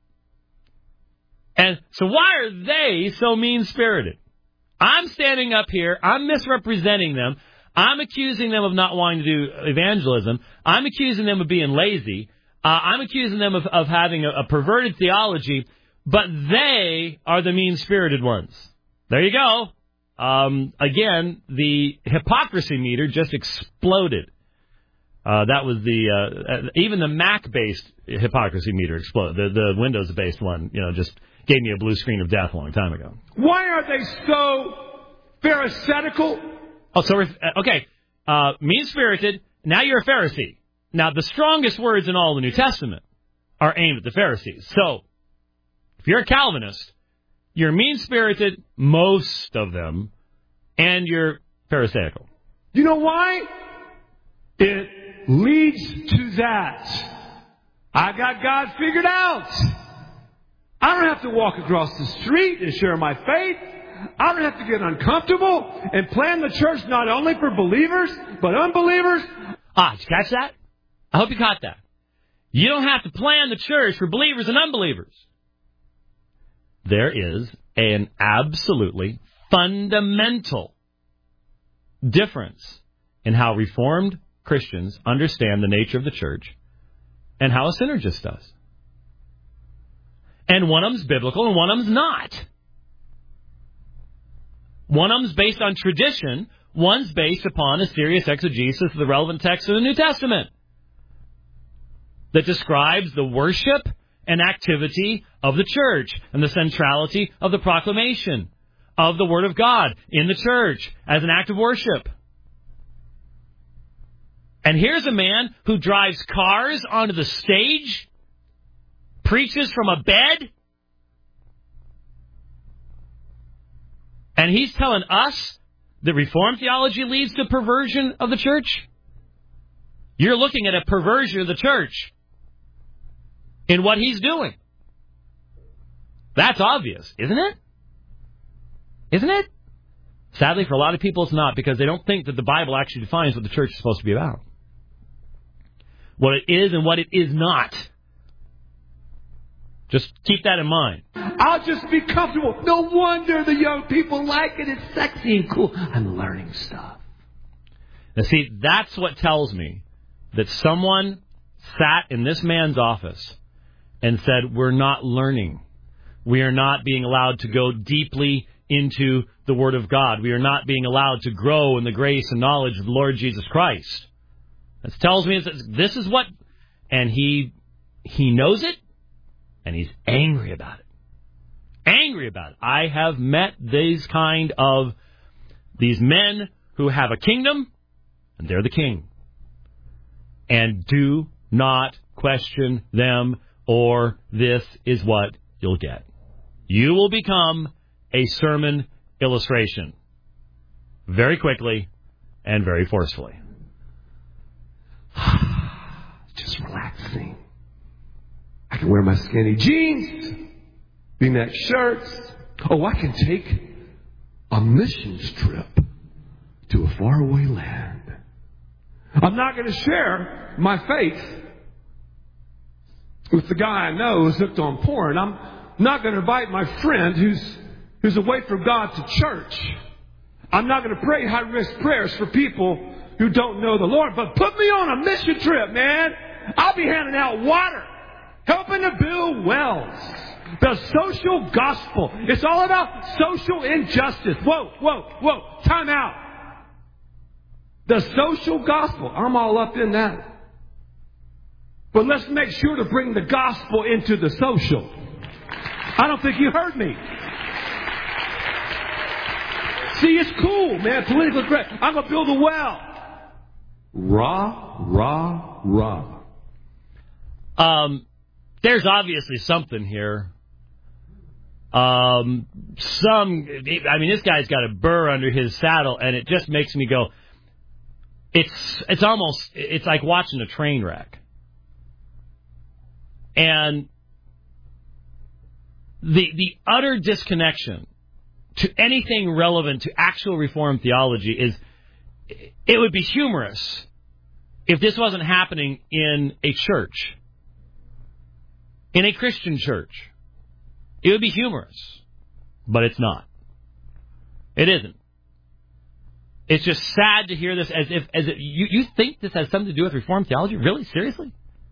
And so why are they so mean-spirited? I'm standing up here. I'm misrepresenting them. I'm accusing them of not wanting to do evangelism. I'm accusing them of being lazy. Uh, I'm accusing them of, of having a, a perverted theology. But they are the mean-spirited ones. There you go. Um, again, the hypocrisy meter just exploded. Uh, that was the, uh, even the Mac-based hypocrisy meter exploded. The, the Windows-based one, you know, just gave me a blue screen of death a long time ago. Why are they so pharisaical? Oh, so, okay, uh, mean-spirited, now you're a Pharisee. Now, the strongest words in all the New Testament are aimed at the Pharisees. So, if you're a Calvinist, you're mean-spirited, most of them, and you're Pharisaical. You know why? It leads to that. I got God figured out. I don't have to walk across the street and share my faith. I don't have to get uncomfortable and plan the church not only for believers, but unbelievers. Ah, did you catch that? I hope you caught that. You don't have to plan the church for believers and unbelievers. There is an absolutely fundamental difference in how Reformed Christians understand the nature of the church and how a synergist does. And one of them's biblical and one of them's not. One of them's based on tradition. One's based upon a serious exegesis of the relevant text of the New Testament that describes the worship and activity of the church and the centrality of the proclamation of the Word of God in the church as an act of worship. And here's a man who drives cars onto the stage, preaches from a bed, and he's telling us that Reformed theology leads to perversion of the church? You're looking at a perversion of the church in what he's doing. That's obvious, isn't it? Isn't it? Sadly, for a lot of people, it's not, because they don't think that the Bible actually defines what the church is supposed to be about. What it is and what it is not. Just keep that in mind. I'll just be comfortable. No wonder the young people like it. It's sexy and cool. I'm learning stuff. Now, see, that's what tells me that someone sat in this man's office and said, we're not learning. We are not being allowed to go deeply into the Word of God. We are not being allowed to grow in the grace and knowledge of the Lord Jesus Christ. That tells me that this is what, and he he knows it, and he's angry about it. Angry about it. I have met these kind of, these men who have a kingdom, and they're the king. And do not question them, or this is what you'll get. You will become a sermon illustration very quickly and very forcefully. Just relaxing. I can wear my skinny jeans, V-neck shirts. Oh, I can take a missions trip to a faraway land. I'm not going to share my faith with the guy I know who's hooked on porn. I'm not going to invite my friend who's who's away from God to church. I'm not going to pray high-risk prayers for people who don't know the Lord. But put me on a mission trip, man. I'll be handing out water, helping to build wells. The social gospel. It's all about social injustice. Whoa, whoa, whoa. Time out. The social gospel. I'm all up in that. But let's make sure to bring the gospel into the social. I don't think you heard me. See, it's cool, man. Politically correct. I'm going to build a well. Rah, rah, rah. Um, there's obviously something here. Um, some, I mean, this guy's got a burr under his saddle, and it just makes me go, it's, it's almost, it's like watching a train wreck. And the, the utter disconnection to anything relevant to actual Reformed theology is, it would be humorous if this wasn't happening in a church, in a Christian church. It would be humorous, but it's not. It isn't. It's just sad to hear this as if, as if you, you think this has something to do with Reformed theology? Really? Seriously?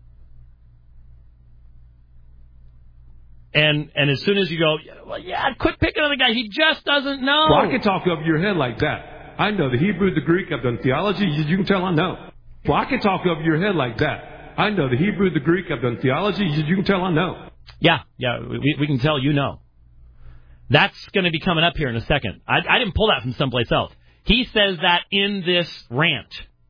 And and as soon as you go, well, yeah, quit picking on the guy. He just doesn't know. Well, I can talk over your head like that. I know the Hebrew, the Greek. I've done theology. You, you can tell I know. Well, I can talk over your head like that. I know the Hebrew, the Greek. I've done theology. You, you can tell I know. Yeah, yeah, we, we can tell you know. That's going to be coming up here in a second. I, I didn't pull that from someplace else. He says that in this rant.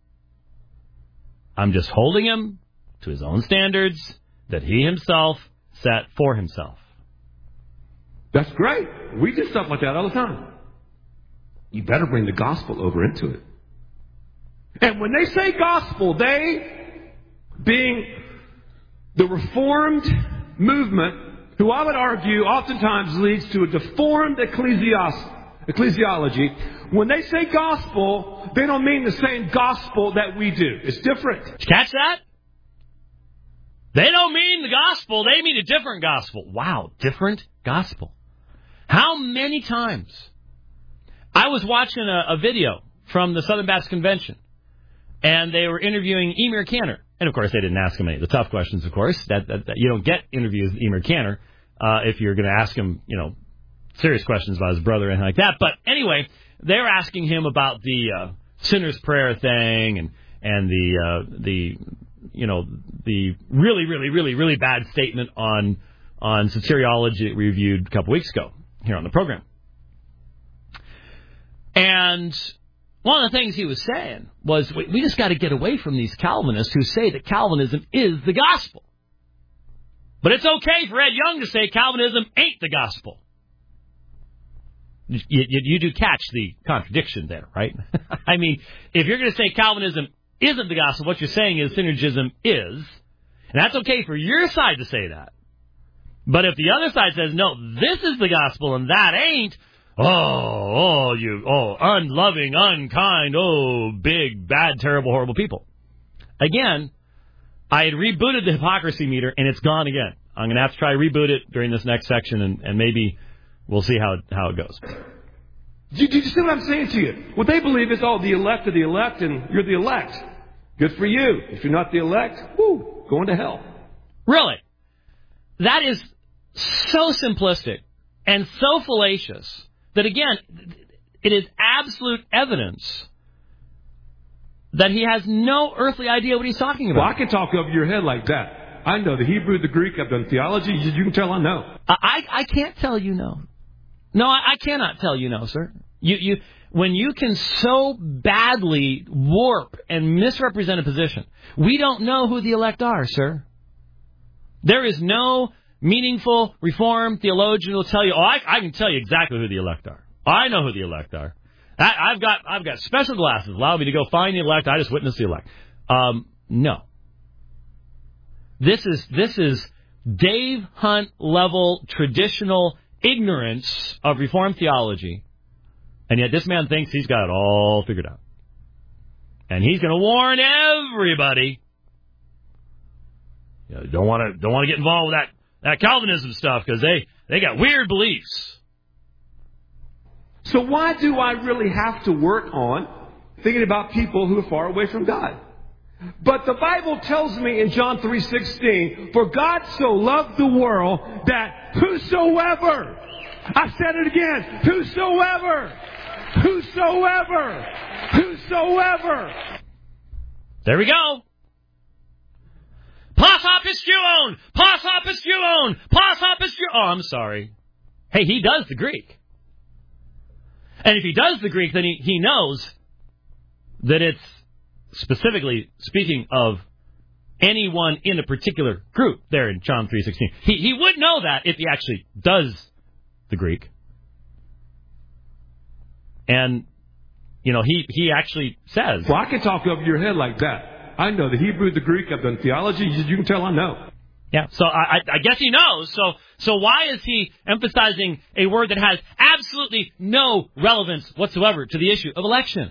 I'm just holding him to his own standards that he himself set for himself. That's great. We do stuff like that all the time. You better bring the gospel over into it. And when they say gospel, they, being the Reformed movement, who I would argue oftentimes leads to a deformed ecclesios- ecclesiology, when they say gospel, they don't mean the same gospel that we do. It's different. Did you catch that? They don't mean the gospel. They mean a different gospel. Wow, different gospel. How many times? I was watching a, a video from the Southern Baptist Convention, and they were interviewing Emir Cantor. And, of course, they didn't ask him any of the tough questions, of course. That, that, that you don't get interviews with Emir Cantor uh, if you're going to ask him, you know, serious questions about his brother or anything like that. But, anyway, they were asking him about the uh, sinner's prayer thing and, and the uh, the... you know, the really, really, really, really bad statement on on soteriology that we reviewed a couple weeks ago here on the program. And one of the things he was saying was, we, we just got to get away from these Calvinists who say that Calvinism is the gospel. But it's okay for Ed Young to say Calvinism ain't the gospel. You, you, you do catch the contradiction there, right? I mean, if you're going to say Calvinism isn't the gospel, what you're saying is synergism is. And that's okay for your side to say that. But if the other side says, no, this is the gospel and that ain't, oh, oh, you, oh, unloving, unkind, oh, big, bad, terrible, horrible people. Again, I had rebooted the hypocrisy meter and it's gone again. I'm going to have to try to reboot it during this next section and, and maybe we'll see how, how it goes. Do you, do you see what I'm saying to you? What they believe is, oh, the elect are the elect, and you're the elect. Good for you. If you're not the elect, whoo, going to hell. Really? That is so simplistic and so fallacious that, again, it is absolute evidence that he has no earthly idea what he's talking about. Well, I can talk over your head like that. I know the Hebrew, the Greek, I've done theology. You, you can tell I know. I, I can't tell you no. No, I, I cannot tell you no, sir. You, you, when you can so badly warp and misrepresent a position, we don't know who the elect are, sir. There is no meaningful Reformed theologian who will tell you, oh, I, I can tell you exactly who the elect are. I know who the elect are. I, I've got I've got special glasses allow me to go find the elect. I just witnessed the elect. Um, no. This is this is Dave Hunt level traditional ignorance of Reformed theology, and yet this man thinks he's got it all figured out, and he's going to warn everybody. You know, don't want to don't want to get involved with that that Calvinism stuff because they they got weird beliefs. So why do I really have to work on thinking about people who are far away from God? But the Bible tells me in John three sixteen, for God so loved the world that whosoever, I said it again, whosoever, whosoever, whosoever. There we go. Pas hopistuon, pas hopistuon, pas hopistuon. Oh, I'm sorry. Hey, he does the Greek. And if he does the Greek, then he, he knows that it's specifically speaking of anyone in a particular group there in John three sixteen. He, he would know that if he actually does the Greek. And, you know, he, he actually says... Well, I can talk over your head like that. I know the Hebrew, the Greek, I've done theology. You, you can tell I know. Yeah, so I, I guess he knows. So so why is he emphasizing a word that has absolutely no relevance whatsoever to the issue of election?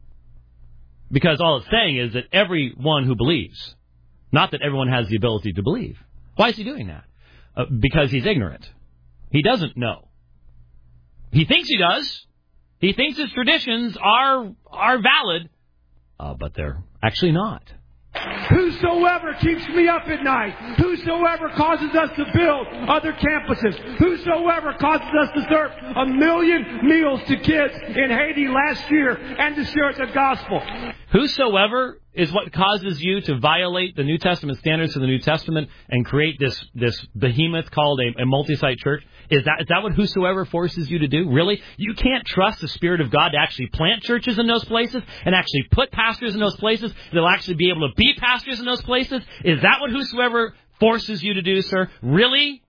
Because all it's saying is that everyone who believes, not that everyone has the ability to believe. Why is he doing that? Uh, because he's ignorant. He doesn't know. He thinks he does. He thinks his traditions are are valid, uh, but they're actually not. Whosoever keeps me up at night, whosoever causes us to build other campuses, whosoever causes us to serve a million meals to kids in Haiti last year and to share the gospel. Whosoever is what causes you to violate the New Testament standards of the New Testament and create this, this behemoth called a, a multi-site church. Is that is that what whosoever forces you to do? Really? You can't trust the Spirit of God to actually plant churches in those places and actually put pastors in those places. They'll actually be able to be pastors in those places. Is that what whosoever forces you to do, sir? Really?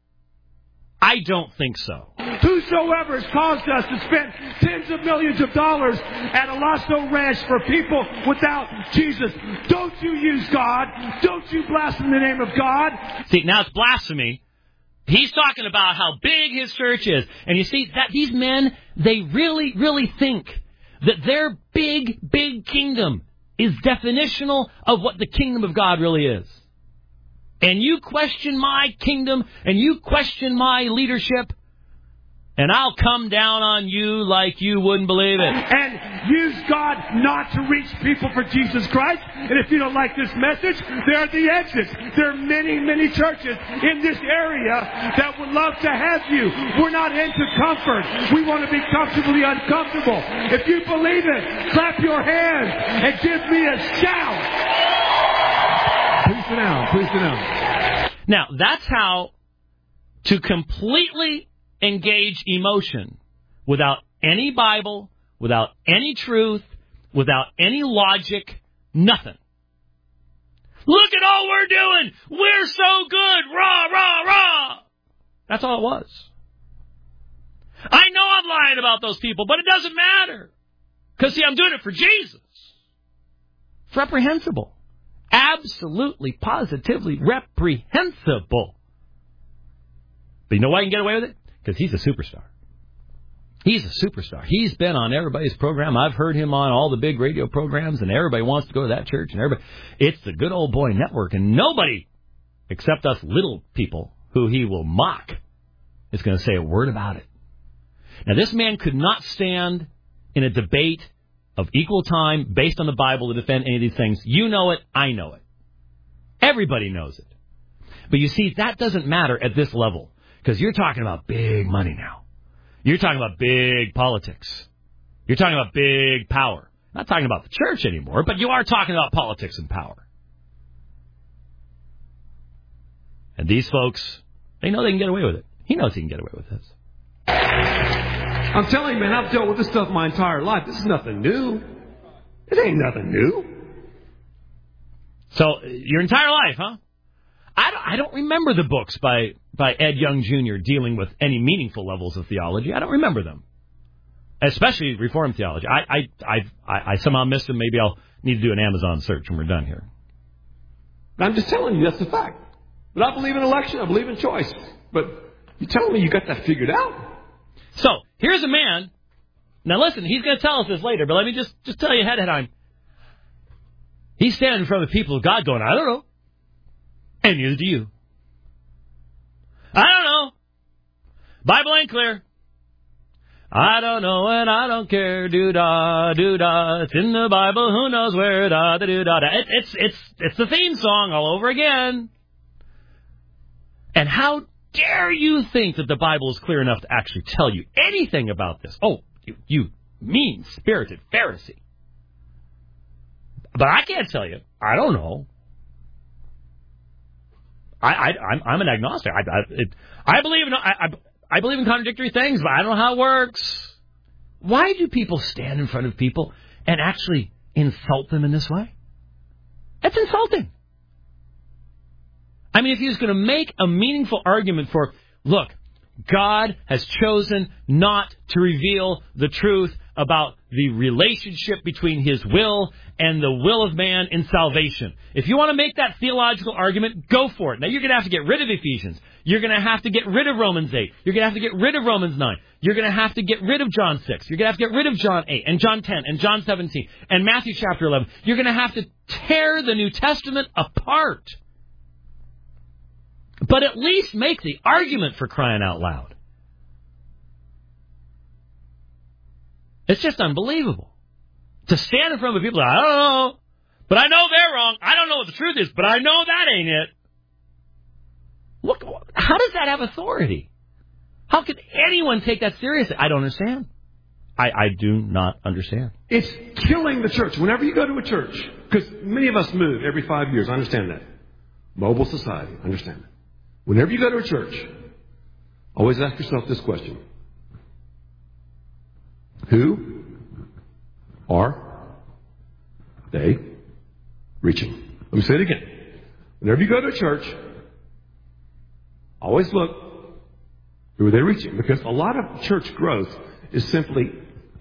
I don't think so. Whosoever has caused us to spend tens of millions of dollars at a Lasso Ranch for people without Jesus. Don't you use God. Don't you blaspheme the name of God. See, now it's blasphemy. He's talking about how big his church is. And you see, that these men, they really, really think that their big, big kingdom is definitional of what the kingdom of God really is. And you question my kingdom, and you question my leadership, and I'll come down on you like you wouldn't believe it. And use God not to reach people for Jesus Christ. And if you don't like this message, there are the exits. There are many, many churches in this area that would love to have you. We're not into comfort. We want to be comfortably uncomfortable. If you believe it, clap your hands and give me a shout. Please sit down. Please sit down. Now, that's how to completely engage emotion without any Bible, without any truth, without any logic, nothing. Look at all we're doing. We're so good. Rah, rah, rah. That's all it was. I know I'm lying about those people, but it doesn't matter. Because, see, I'm doing it for Jesus. It's reprehensible. Absolutely, positively reprehensible. But you know why I can get away with it? Because he's a superstar. He's a superstar. He's been on everybody's program. I've heard him on all the big radio programs, and everybody wants to go to that church. And everybody, it's the Good Old Boy Network, and nobody, except us little people who he will mock, is going to say a word about it. Now, this man could not stand in a debate of equal time based on the Bible to defend any of these things. You know it. I know it. Everybody knows it. But you see, that doesn't matter at this level because you're talking about big money now. You're talking about big politics. You're talking about big power. Not talking about the church anymore, but you are talking about politics and power. And these folks, they know they can get away with it. He knows he can get away with this. I'm telling you, man, I've dealt with this stuff my entire life. This is nothing new. It ain't nothing new. So, your entire life, huh? I don't, I don't remember the books by, by Ed Young Junior dealing with any meaningful levels of theology. I don't remember them. Especially Reformed theology. I, I, I, I, I somehow missed them. Maybe I'll need to do an Amazon search when we're done here. I'm just telling you, that's the fact. But I believe in election. I believe in choice. But you telling me you got that figured out? So, here's a man. Now listen, he's going to tell us this later, but let me just, just tell you ahead of time. He's standing in front of the people of God going, I don't know. And neither do you. I don't know. Bible ain't clear. I don't know and I don't care. Do-da, do-da. It's in the Bible. Who knows where? Da-da-do-da. It, it's, it's, it's the theme song all over again. And how dare you think that the Bible is clear enough to actually tell you anything about this? Oh, you, you mean-spirited Pharisee. But I can't tell you. I don't know. I, I, I'm, I'm an agnostic. I, I, it, I believe in I, I, I believe in contradictory things, but I don't know how it works. Why do people stand in front of people and actually insult them in this way? That's insulting. I mean, if he was going to make a meaningful argument for, look, God has chosen not to reveal the truth about the relationship between his will and the will of man in salvation. If you want to make that theological argument, go for it. Now, you're going to have to get rid of Ephesians. You're going to have to get rid of Romans eight. You're going to have to get rid of Romans nine. You're going to have to get rid of John six. You're going to have to get rid of John eight and John ten and John seventeen and Matthew chapter eleven. You're going to have to tear the New Testament apart. But at least make the argument, for crying out loud. It's just unbelievable. To stand in front of people, I don't know, but I know they're wrong. I don't know what the truth is, but I know that ain't it. Look, how does that have authority? How could anyone take that seriously? I don't understand. I, I do not understand. It's killing the church. Whenever you go to a church, because many of us move every five years. I understand that. Mobile society. I understand that. Whenever you go to a church, always ask yourself this question. Who are they reaching? Let me say it again. Whenever you go to a church, always look, who are they reaching? Because a lot of church growth is simply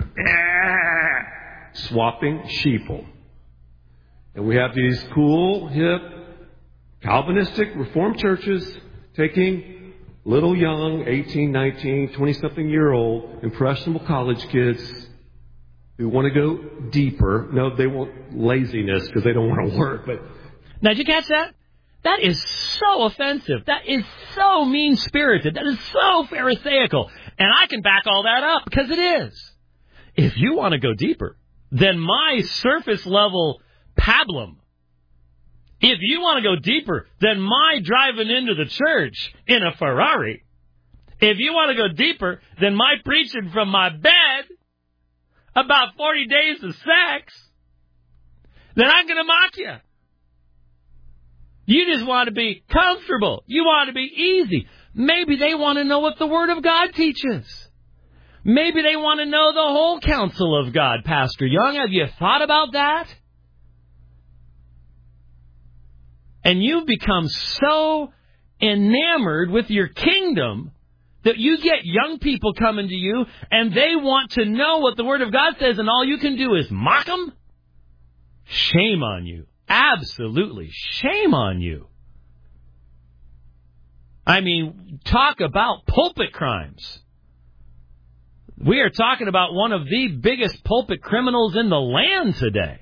swapping sheeple. And we have these cool, hip, Calvinistic, Reformed churches taking little young, eighteen, nineteen, twenty-something year old, impressionable college kids who want to go deeper. No, they want laziness because they don't want to work. But now, did you catch that? That is so offensive. That is so mean-spirited. That is so pharisaical. And I can back all that up because it is. If you want to go deeper, then my surface-level pablum, if you want to go deeper than my driving into the church in a Ferrari, if you want to go deeper than my preaching from my bed about forty days of sex, then I'm going to mock you. You just want to be comfortable. You want to be easy. Maybe they want to know what the Word of God teaches. Maybe they want to know the whole counsel of God, Pastor Young. Have you thought about that? And you've become so enamored with your kingdom that you get young people coming to you and they want to know what the Word of God says, and all you can do is mock them? Shame on you. Absolutely. Shame on you. I mean, talk about pulpit crimes. We are talking about one of the biggest pulpit criminals in the land today.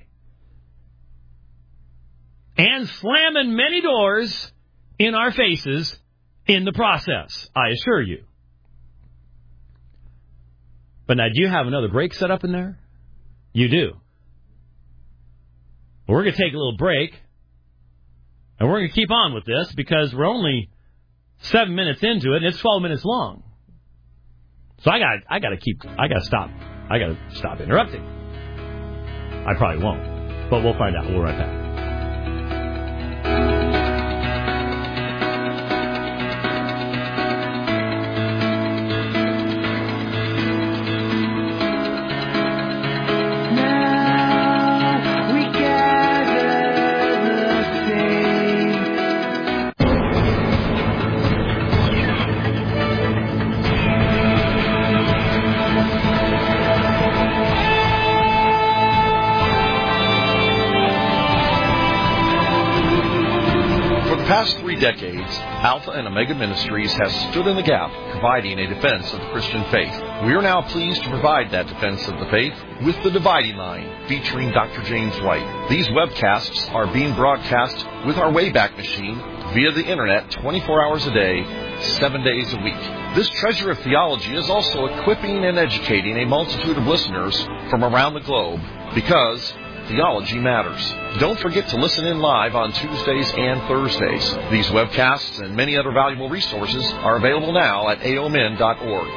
And slamming many doors in our faces in the process, I assure you. But now, do you have another break set up in there? You do. Well, we're going to take a little break, and we're going to keep on with this because we're only seven minutes into it, and it's twelve minutes long. So I got, I got to keep, I got to stop, I got to stop interrupting. I probably won't, but we'll find out. We'll be right back. Decades, Alpha and Omega Ministries has stood in the gap, providing a defense of the Christian faith. We are now pleased to provide that defense of the faith with the Dividing Line, featuring Doctor James White. These webcasts are being broadcast with our Wayback Machine via the Internet twenty-four hours a day, seven days a week. This treasure of theology is also equipping and educating a multitude of listeners from around the globe because theology matters. Don't forget to listen in live on Tuesdays and Thursdays. These webcasts and many other valuable resources are available now at A O M N dot org.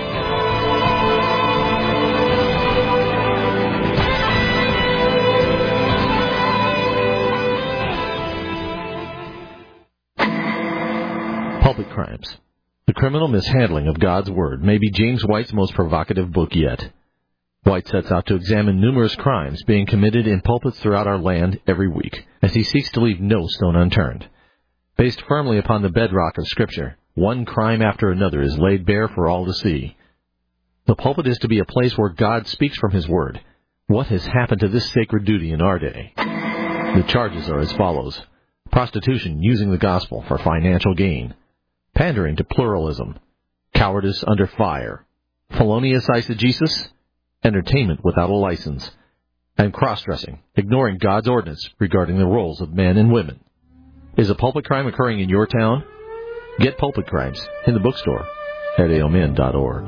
Public Crimes. The Criminal Mishandling of God's Word may be James White's most provocative book yet. White sets out to examine numerous crimes being committed in pulpits throughout our land every week, as he seeks to leave no stone unturned. Based firmly upon the bedrock of Scripture, one crime after another is laid bare for all to see. The pulpit is to be a place where God speaks from His Word. What has happened to this sacred duty in our day? The charges are as follows. Prostitution using the gospel for financial gain. Pandering to pluralism. Cowardice under fire. Felonious eisegesis. Entertainment without a license, and cross-dressing, ignoring God's ordinance regarding the roles of men and women. Is a pulpit crime occurring in your town? Get Pulpit Crimes in the bookstore at A O M N dot org.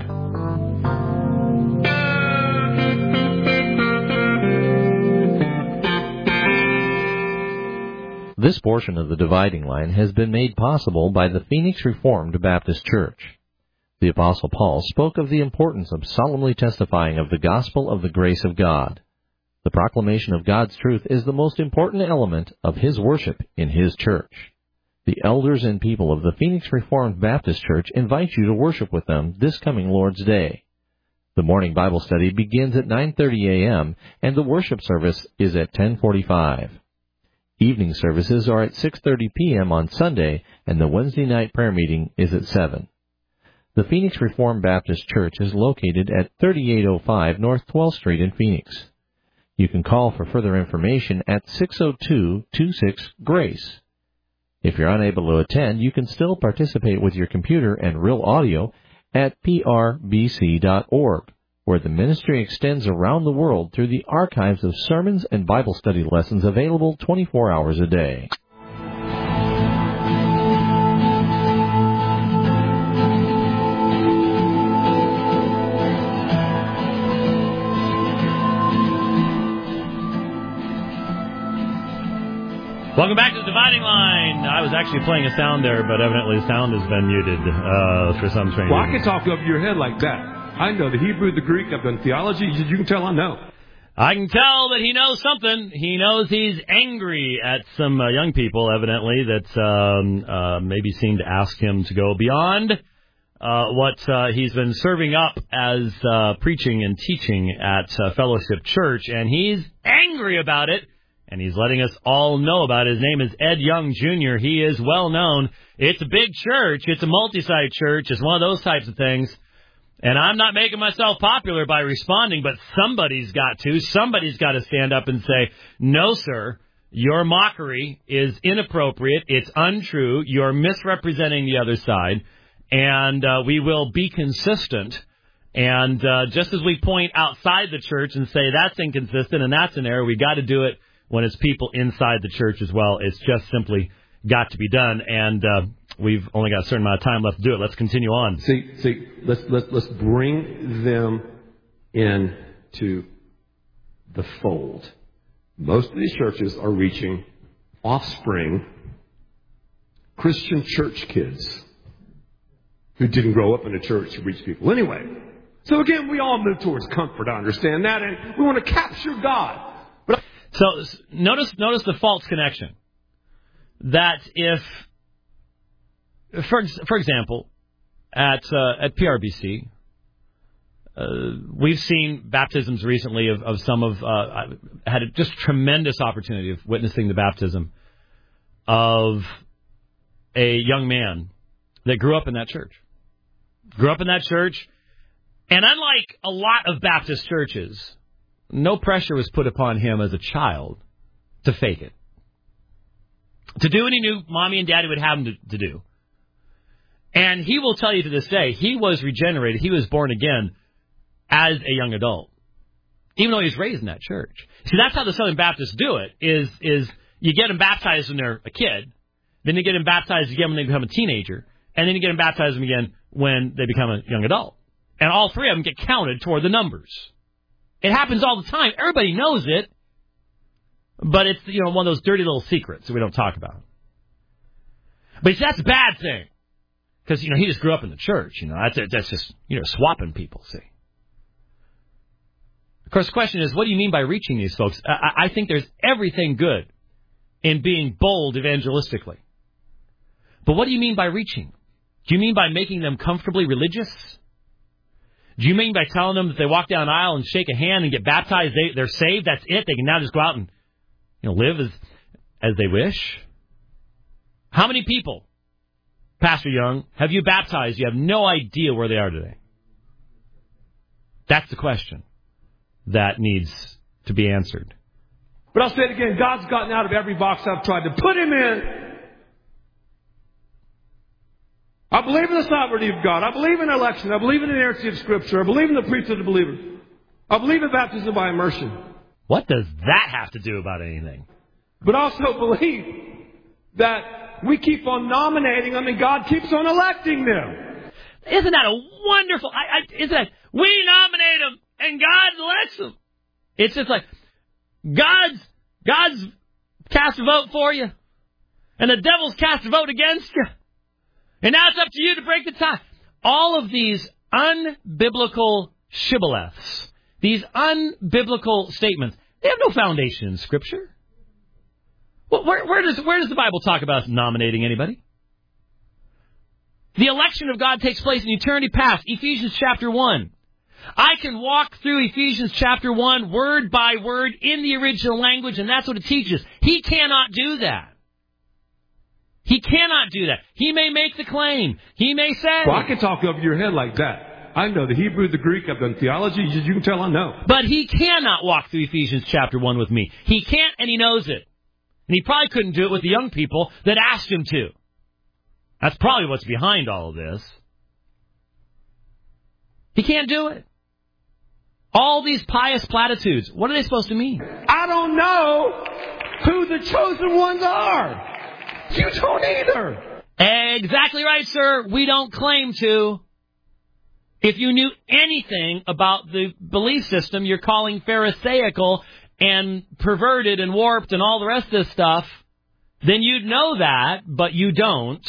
This portion of the Dividing Line has been made possible by the Phoenix Reformed Baptist Church. The Apostle Paul spoke of the importance of solemnly testifying of the gospel of the grace of God. The proclamation of God's truth is the most important element of His worship in His church. The elders and people of the Phoenix Reformed Baptist Church invite you to worship with them this coming Lord's Day. The morning Bible study begins at nine thirty a.m., and the worship service is at ten forty-five. Evening services are at six thirty p.m. on Sunday, and the Wednesday night prayer meeting is at seven. The Phoenix Reformed Baptist Church is located at thirty-eight oh five North twelfth Street in Phoenix. You can call for further information at six oh two, two six, GRACE. If you're unable to attend, you can still participate with your computer and real audio at P R B C dot org, where the ministry extends around the world through the archives of sermons and Bible study lessons available twenty-four hours a day. Welcome back to the Dividing Line. I was actually playing a sound there, but evidently the sound has been muted uh, for some strange reason. Well, I can talk over your head like that. I know the Hebrew, the Greek, I've done theology. You can tell I know. I can tell that he knows something. He knows he's angry at some uh, young people, evidently, that um, uh, maybe seem to ask him to go beyond uh, what uh, he's been serving up as uh, preaching and teaching at uh, Fellowship Church, and he's angry about it. And he's letting us all know about it. His name is Ed Young, Junior He is well known. It's a big church. It's a multi-site church. It's one of those types of things. And I'm not making myself popular by responding, but somebody's got to. Somebody's got to stand up and say, no, sir, your mockery is inappropriate. It's untrue. You're misrepresenting the other side. And uh, we will be consistent. And uh, just as we point outside the church and say that's inconsistent and that's an error, we got to do it when it's people inside the church as well. It's just simply got to be done, and uh, we've only got a certain amount of time left to do it. Let's continue on. See, see, let's let's let's bring them into the fold. Most of these churches are reaching offspring Christian church kids who didn't grow up in a church to reach people. Anyway, so again, we all move towards comfort, I understand that, and we want to capture God. But so notice notice the false connection. That if, for for example, at uh, at P R B C, uh, we've seen baptisms recently of, of some of, uh, had a just tremendous opportunity of witnessing the baptism of a young man that grew up in that church. Grew up in that church, and unlike a lot of Baptist churches, no pressure was put upon him as a child to fake it. To do what he knew mommy and daddy would have him to, to do. And he will tell you to this day, he was regenerated, he was born again as a young adult, even though he was raised in that church. See, that's how the Southern Baptists do it, is is you get them baptized when they're a kid, then you get them baptized again when they become a teenager, and then you get them baptized again when they become a young adult. And all three of them get counted toward the numbers. It happens all the time. Everybody knows it. But it's, you know, one of those dirty little secrets that we don't talk about. But that's a bad thing. Because, you know, he just grew up in the church. You know, that's, that's just, you know, swapping people, see. Of course, the question is, what do you mean by reaching these folks? I, I think there's everything good in being bold evangelistically. But what do you mean by reaching? Do you mean by making them comfortably religious? Do you mean by telling them that they walk down an aisle and shake a hand and get baptized, they, they're saved, that's it? They can now just go out and, you know, live as as they wish? How many people, Pastor Young, have you baptized? You have no idea where they are today. That's the question that needs to be answered. But I'll say it again, God's gotten out of every box I've tried to put him in. I believe in the sovereignty of God. I believe in election. I believe in the inerrancy of Scripture. I believe in the priesthood of the believer. I believe in baptism by immersion. What does that have to do about anything? But also believe that we keep on nominating them and God keeps on electing them. Isn't that a wonderful... I, I, isn't that... We nominate them and God elects them. It's just like... God's, God's cast a vote for you. And the devil's cast a vote against you. And now it's up to you to break the tie. All of these unbiblical shibboleths, these unbiblical statements, they have no foundation in Scripture. Well, where, where does where does the Bible talk about nominating anybody? The election of God takes place in eternity past, Ephesians chapter one. I can walk through Ephesians chapter one word by word in the original language, and that's what it teaches. He cannot do that. He cannot do that. He may make the claim. He may say... Well, I can talk over your head like that. I know the Hebrew, the Greek, I've done theology. You can tell I know. But he cannot walk through Ephesians chapter one with me. He can't, and he knows it. And he probably couldn't do it with the young people that asked him to. That's probably what's behind all of this. He can't do it. All these pious platitudes, what are they supposed to mean? I don't know who the chosen ones are. You don't either. Exactly right, sir. We don't claim to. If you knew anything about the belief system you're calling Pharisaical and perverted and warped and all the rest of this stuff, then you'd know that, but you don't.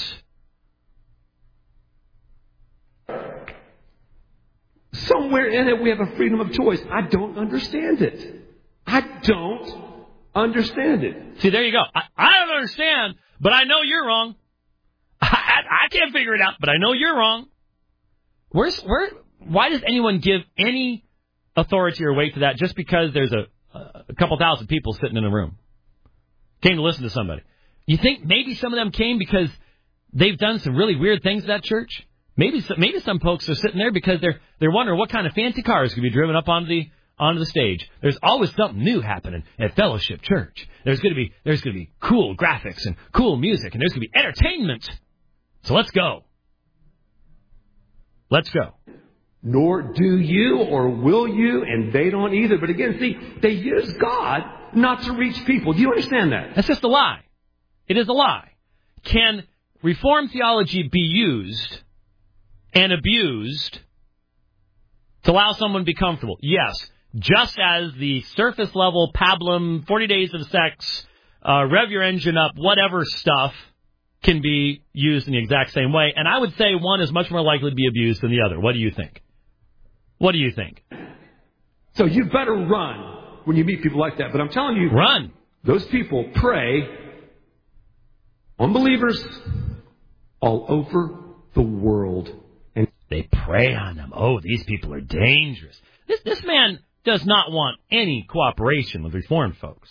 Somewhere in it we have a freedom of choice. I don't understand it. I don't understand it. See, there you go. I, I don't understand, but I know you're wrong. I, I, I can't figure it out, but I know you're wrong. Where's where? Why does anyone give any authority or weight to that just because there's a, a couple thousand people sitting in a room? Came to listen to somebody. You think maybe some of them came because they've done some really weird things at that church? Maybe some, maybe some folks are sitting there because they're they're wondering what kind of fancy cars could be driven up onto the onto the stage. There's always something new happening at Fellowship Church. There's going to be there's going to be cool graphics and cool music, and there's going to be entertainment. So let's go. Let's go. Nor do you or will you, and they don't either. But again, see, they use God not to reach people. Do you understand that? That's just a lie. It is a lie. Can Reformed theology be used and abused To allow someone to be comfortable. Yes. Just as the surface level pablum, forty days of sex, uh, rev your engine up, whatever stuff can be used in the exact same way. And I would say one is much more likely to be abused than the other. What do you think? What do you think? So you better run when you meet people like that. But I'm telling you, run. Those people prey on believers all over the world. And they prey on them. Oh, these people are dangerous. This, this man does not want any cooperation with Reformed folks.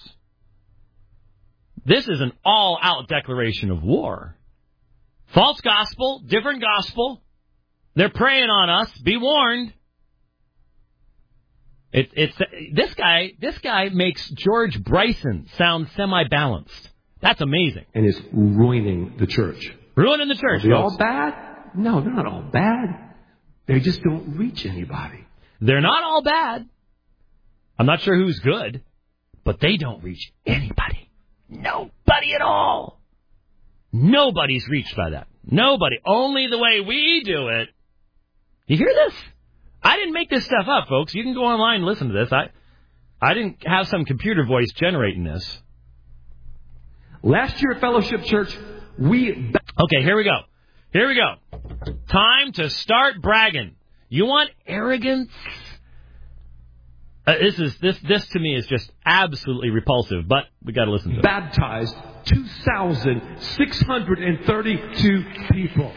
This is an all-out declaration of war. False gospel, different gospel. They're preying on us. Be warned. It, it's this guy. This guy makes George Bryson sound semi-balanced. That's amazing. And is ruining the church. Ruining the church. Are they all bad? No, they're not all bad. They just don't reach anybody. They're not all bad. I'm not sure who's good, but they don't reach anybody. Nobody at all. Nobody's reached by that. Nobody. Only the way we do it. You hear this? I didn't make this stuff up, folks. You can go online and listen to this. I, I didn't have some computer voice generating this. Last year at Fellowship Church, we... Okay, here we go. Here we go. Time to start bragging. You want arrogance? Uh, this is this this to me is just absolutely repulsive, but we got to listen to it. Baptized two thousand six hundred thirty-two people.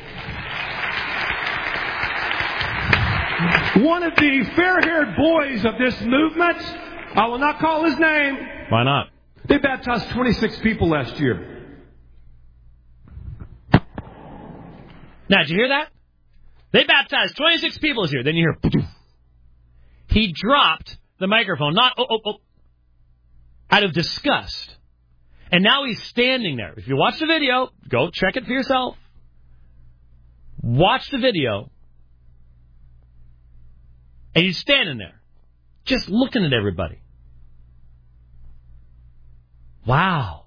One of the fair-haired boys of this movement, I will not call his name. Why not? They baptized twenty-six people last year. Now, did you hear that? They baptized twenty-six people this year. Then you hear... He dropped the microphone, not oh, oh, oh, out of disgust. And now he's standing there. If you watch the video, go check it for yourself. Watch the video. And he's standing there, just looking at everybody. Wow.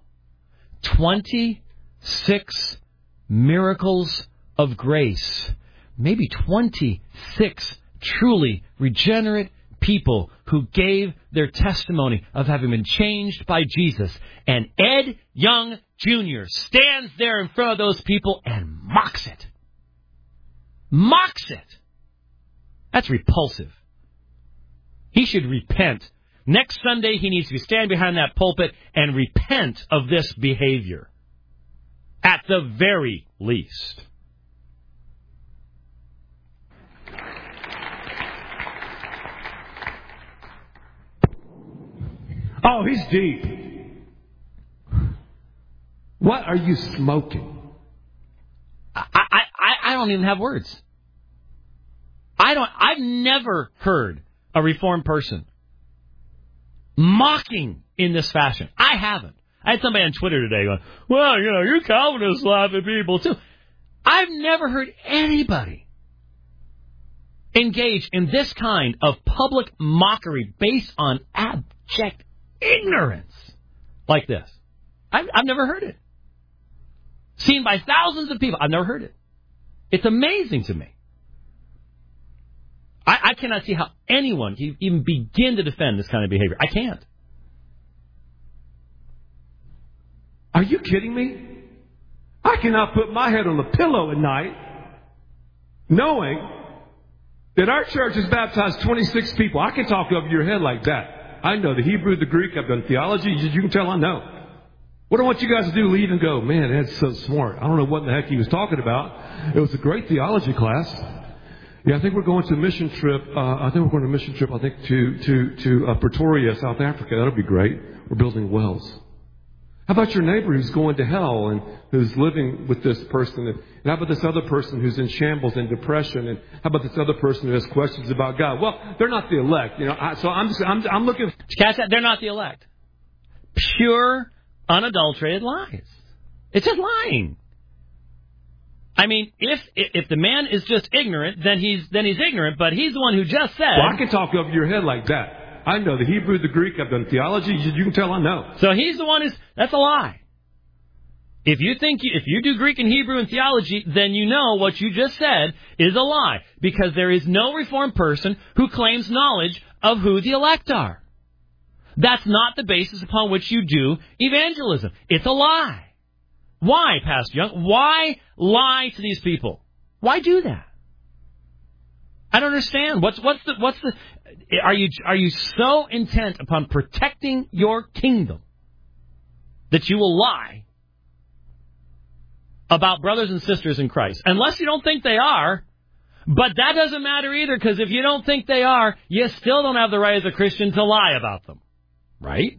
twenty-six miracles of grace. Maybe twenty-six truly regenerate people who gave their testimony of having been changed by Jesus. And Ed Young Junior stands there in front of those people and mocks it. Mocks it. That's repulsive. He should repent. Next Sunday, he needs to stand behind that pulpit and repent of this behavior. At the very least. Oh, he's deep. What are you smoking? I, I, I don't even have words. I don't. I've never heard a Reformed person mocking in this fashion. I haven't. I had somebody on Twitter today going, well, you know, you Calvinists laugh at people too. I've never heard anybody engage in this kind of public mockery based on abject ignorance like this. I've, I've never heard it. Seen by thousands of people. I've never heard it. It's amazing to me. I, I cannot see how anyone can even begin to defend this kind of behavior. I can't. Are you kidding me? I cannot put my head on the pillow at night knowing that our church has baptized twenty-six people. I can talk over your head like that. I know the Hebrew, the Greek. I've done theology. You can tell I know. What I want you guys to do, leave and go, man, that's so smart. I don't know what in the heck he was talking about. It was a great theology class. Yeah, I think we're going to a mission trip. Uh, I think we're going to a mission trip, I think, to to to uh, Pretoria, South Africa. That'll be great. We're building wells. How about your neighbor who's going to hell and who's living with this person? And how about this other person who's in shambles and depression? And how about this other person who has questions about God? Well, they're not the elect, you know. I, so I'm just, I'm I'm looking. Catch that? They're not the elect. Pure, unadulterated lies. It's just lying. I mean, if if the man is just ignorant, then he's then he's ignorant. But he's the one who just said. Well, I can talk over your head like that. I know the Hebrew, the Greek. I've done theology. You, you can tell I know. So he's the one who's... That's a lie. If you think you, if you do Greek and Hebrew and theology, then you know what you just said is a lie, because there is no Reformed person who claims knowledge of who the elect are. That's not the basis upon which you do evangelism. It's a lie. Why, Pastor Young? Why lie to these people? Why do that? I don't understand. What's what's the what's the are you are you so intent upon protecting your kingdom that you will lie about brothers and sisters in Christ? Unless you don't think they are, but that doesn't matter either, because if you don't think they are, you still don't have the right as a Christian to lie about them. Right?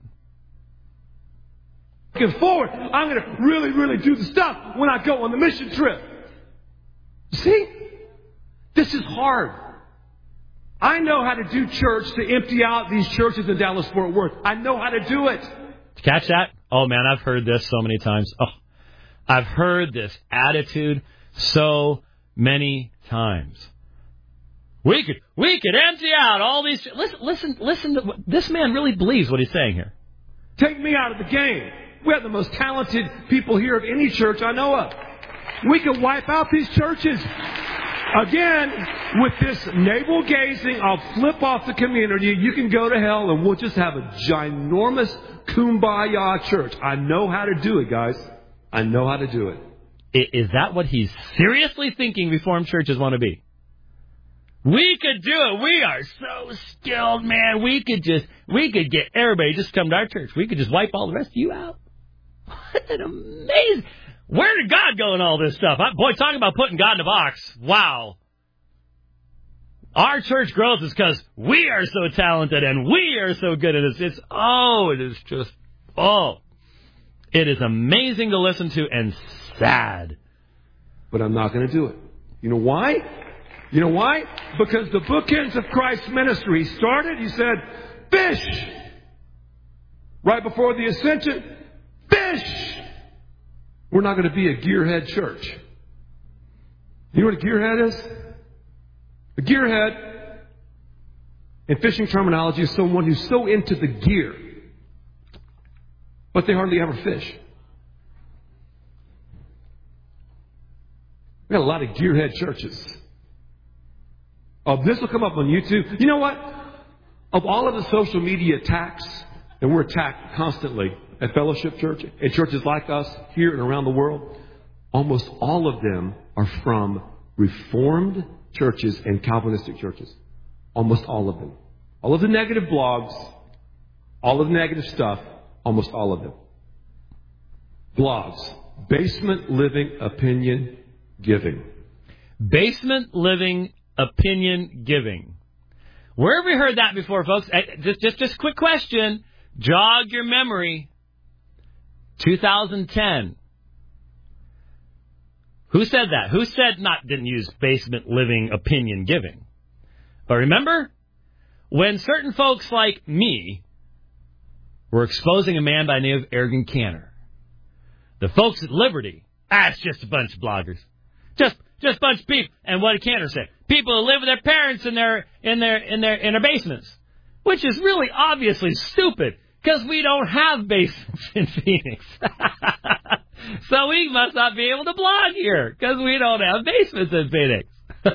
Looking forward, I'm going to really, really do the stuff when I go on the mission trip. See? This is hard. I know how to do church to empty out these churches in Dallas-Fort Worth. I know how to do it. Catch that? Oh, man, I've heard this so many times. Oh, I've heard this attitude so many times. We could we could empty out all these... Listen, listen, listen to what this man really believes what he's saying here. Take me out of the game. We have the most talented people here of any church I know of. We could wipe out these churches. Again, with this navel gazing, I'll flip off the community. You can go to hell, and we'll just have a ginormous kumbaya church. I know how to do it, guys. I know how to do it. Is that what he's seriously thinking Reformed churches want to be? We could do it. We are so skilled, man. We could just, we could get everybody just come to our church. We could just wipe all the rest of you out. What an amazing... Where did God go in all this stuff? Boy, talking about putting God in a box. Wow. Our church growth is because we are so talented and we are so good at this. It's, oh, it is just, oh. It is amazing to listen to and sad. But I'm not going to do it. You know why? You know why? Because the bookends of Christ's ministry started, he said, fish. Right before the ascension, fish. We're not going to be a gearhead church. You know what a gearhead is? A gearhead, in fishing terminology, is someone who's so into the gear, but they hardly ever fish. We got a lot of gearhead churches. Oh, this will come up on YouTube. You know what? Of all of the social media attacks, and we're attacked constantly at Fellowship Church, and churches like us here and around the world, almost all of them are from Reformed churches and Calvinistic churches. Almost all of them. All of the negative blogs, all of the negative stuff, almost all of them. Blogs. Basement living opinion giving. Basement living opinion giving. Where have we heard that before, folks? Just, just, just a quick question. Jog your memory. two thousand ten. Who said that? Who said not didn't use basement living opinion giving? But remember, when certain folks like me were exposing a man by the name of Ergen Cantor, the folks at Liberty, ah, it's just a bunch of bloggers, just just a bunch of people. And what did Cantor say? People who live with their parents in their in their in their in their basements, which is really obviously stupid. Because we don't have basements in Phoenix. So we must not be able to blog here. Because we don't have basements in Phoenix.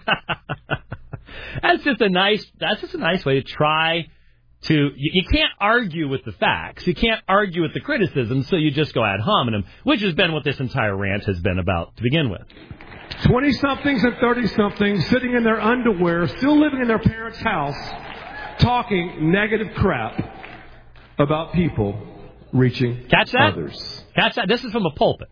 That's just a nice, that's just a nice way to try to, you, you can't argue with the facts. You can't argue with the criticism, so you just go ad hominem, which has been what this entire rant has been about to begin with. twenty-somethings and thirty-somethings sitting in their underwear, still living in their parents' house, talking negative crap about people reaching Catch that? others. Catch that? This is from a pulpit.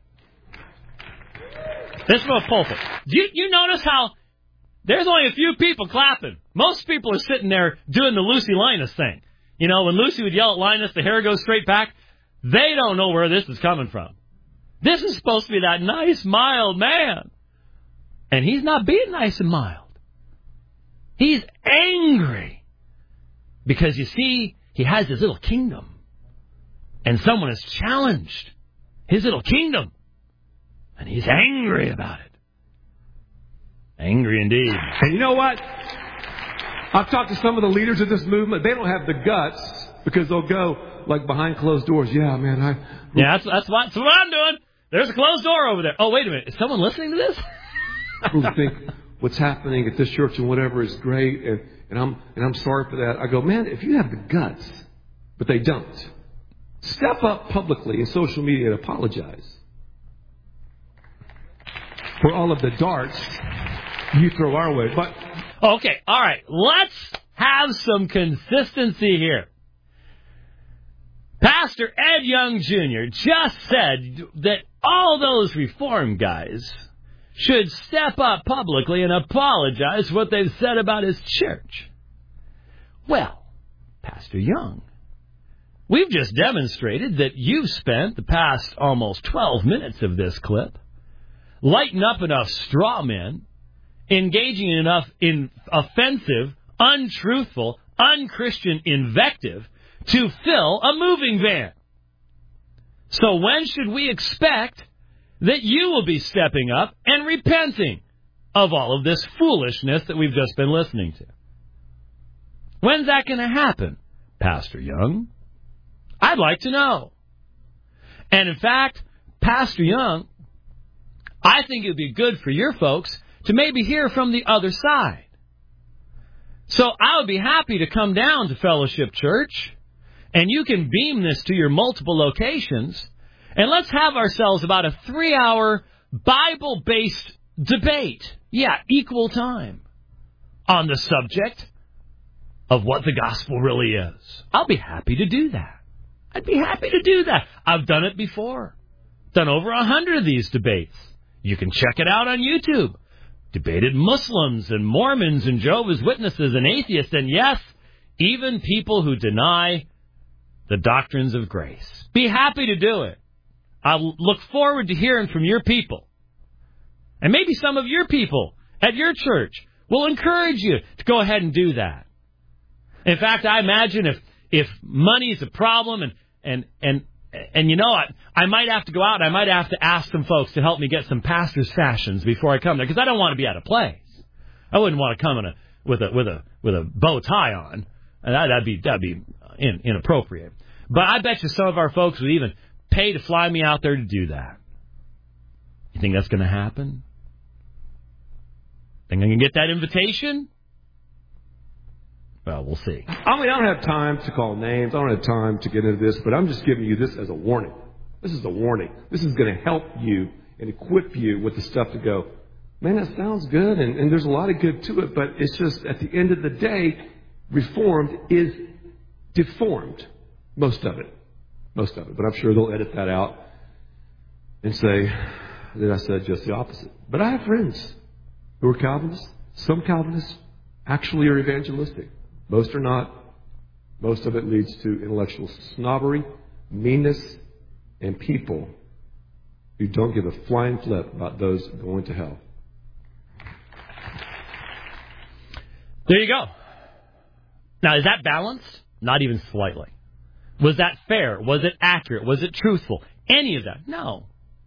This is from a pulpit. Do you, you notice how there's only a few people clapping? Most people are sitting there doing the Lucy Linus thing. You know, when Lucy would yell at Linus, the hair goes straight back. They don't know where this is coming from. This is supposed to be that nice, mild man. And he's not being nice and mild. He's angry. Because, you see, he has his little kingdom. And someone has challenged his little kingdom. And he's angry about it. Angry indeed. And you know what? I've talked to some of the leaders of this movement. They don't have the guts because they'll go like behind closed doors. Yeah, man. I Yeah, that's, that's, what, that's what I'm doing. there's a closed door over there. Oh, wait a minute. Is someone listening to this? People think what's happening at this church and whatever is great, and, and I'm and I'm sorry for that. I go, man, if you have the guts, but they don't, step up publicly in social media and apologize for all of the darts you throw our way. But okay, all right, let's have some consistency here. Pastor Ed Young Junior just said that all those Reform guys should step up publicly and apologize for what they've said about his church. Well, Pastor Young, we've just demonstrated that you've spent the past almost twelve minutes of this clip lighting up enough straw men, engaging in enough in offensive, untruthful, unchristian invective to fill a moving van. So when should we expect that you will be stepping up and repenting of all of this foolishness that we've just been listening to? When's that going to happen, Pastor Young? I'd like to know. And in fact, Pastor Young, I think it would be good for your folks to maybe hear from the other side. So I would be happy to come down to Fellowship Church, and you can beam this to your multiple locations, and let's have ourselves about a three-hour Bible-based debate. Yeah, equal time on the subject of what the gospel really is. I'll be happy to do that. I'd be happy to do that. I've done it before. Done over a hundred of these debates. You can check it out on YouTube. Debated Muslims and Mormons and Jehovah's Witnesses and atheists, and yes, even people who deny the doctrines of grace. Be happy to do it. I look forward to hearing from your people. And maybe some of your people at your church will encourage you to go ahead and do that. In fact, I imagine if if money's a problem and and and and you know, I, I might have to go out and I might have to ask some folks to help me get some pastor's fashions before I come there, because I don't want to be out of place. I wouldn't want to come in a with a with a with a bow tie on. And that, that'd be that'd be in, inappropriate. But I bet you some of our folks would even pay to fly me out there to do that. You think that's going to happen? Think I can get that invitation? Well, we'll see. I mean, I don't have time to call names. I don't have time to get into this, but I'm just giving you this as a warning. This is a warning. This is going to help you and equip you with the stuff to go, man, that sounds good, and, and there's a lot of good to it, but it's just at the end of the day, Reformed is deformed. Most of it. Most of it. But I'm sure they'll edit that out and say that I said just the opposite. But I have friends who are Calvinists. Some Calvinists actually are evangelistic. Most are not. Most of it leads to intellectual snobbery, meanness, and people who don't give a flying flip about those going to hell. There you go. Now, is that balanced? Not even slightly. Was that fair? Was it accurate? Was it truthful? Any of that? No.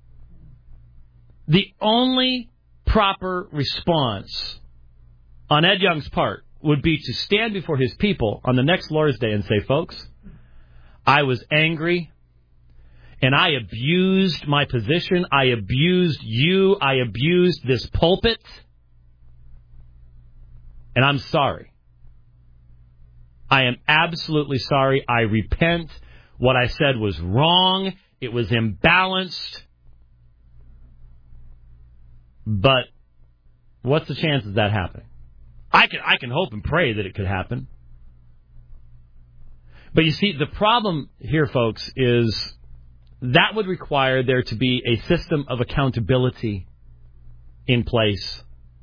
The only proper response on Ed Young's part would be to stand before his people on the next Lord's Day and say, folks, I was angry and I abused my position. I abused you. I abused this pulpit. And I'm sorry. I am absolutely sorry. I repent. What I said was wrong. It was imbalanced. But what's the chance of that happening? I can I can hope and pray that it could happen. But you see, the problem here, folks, is that would require there to be a system of accountability in place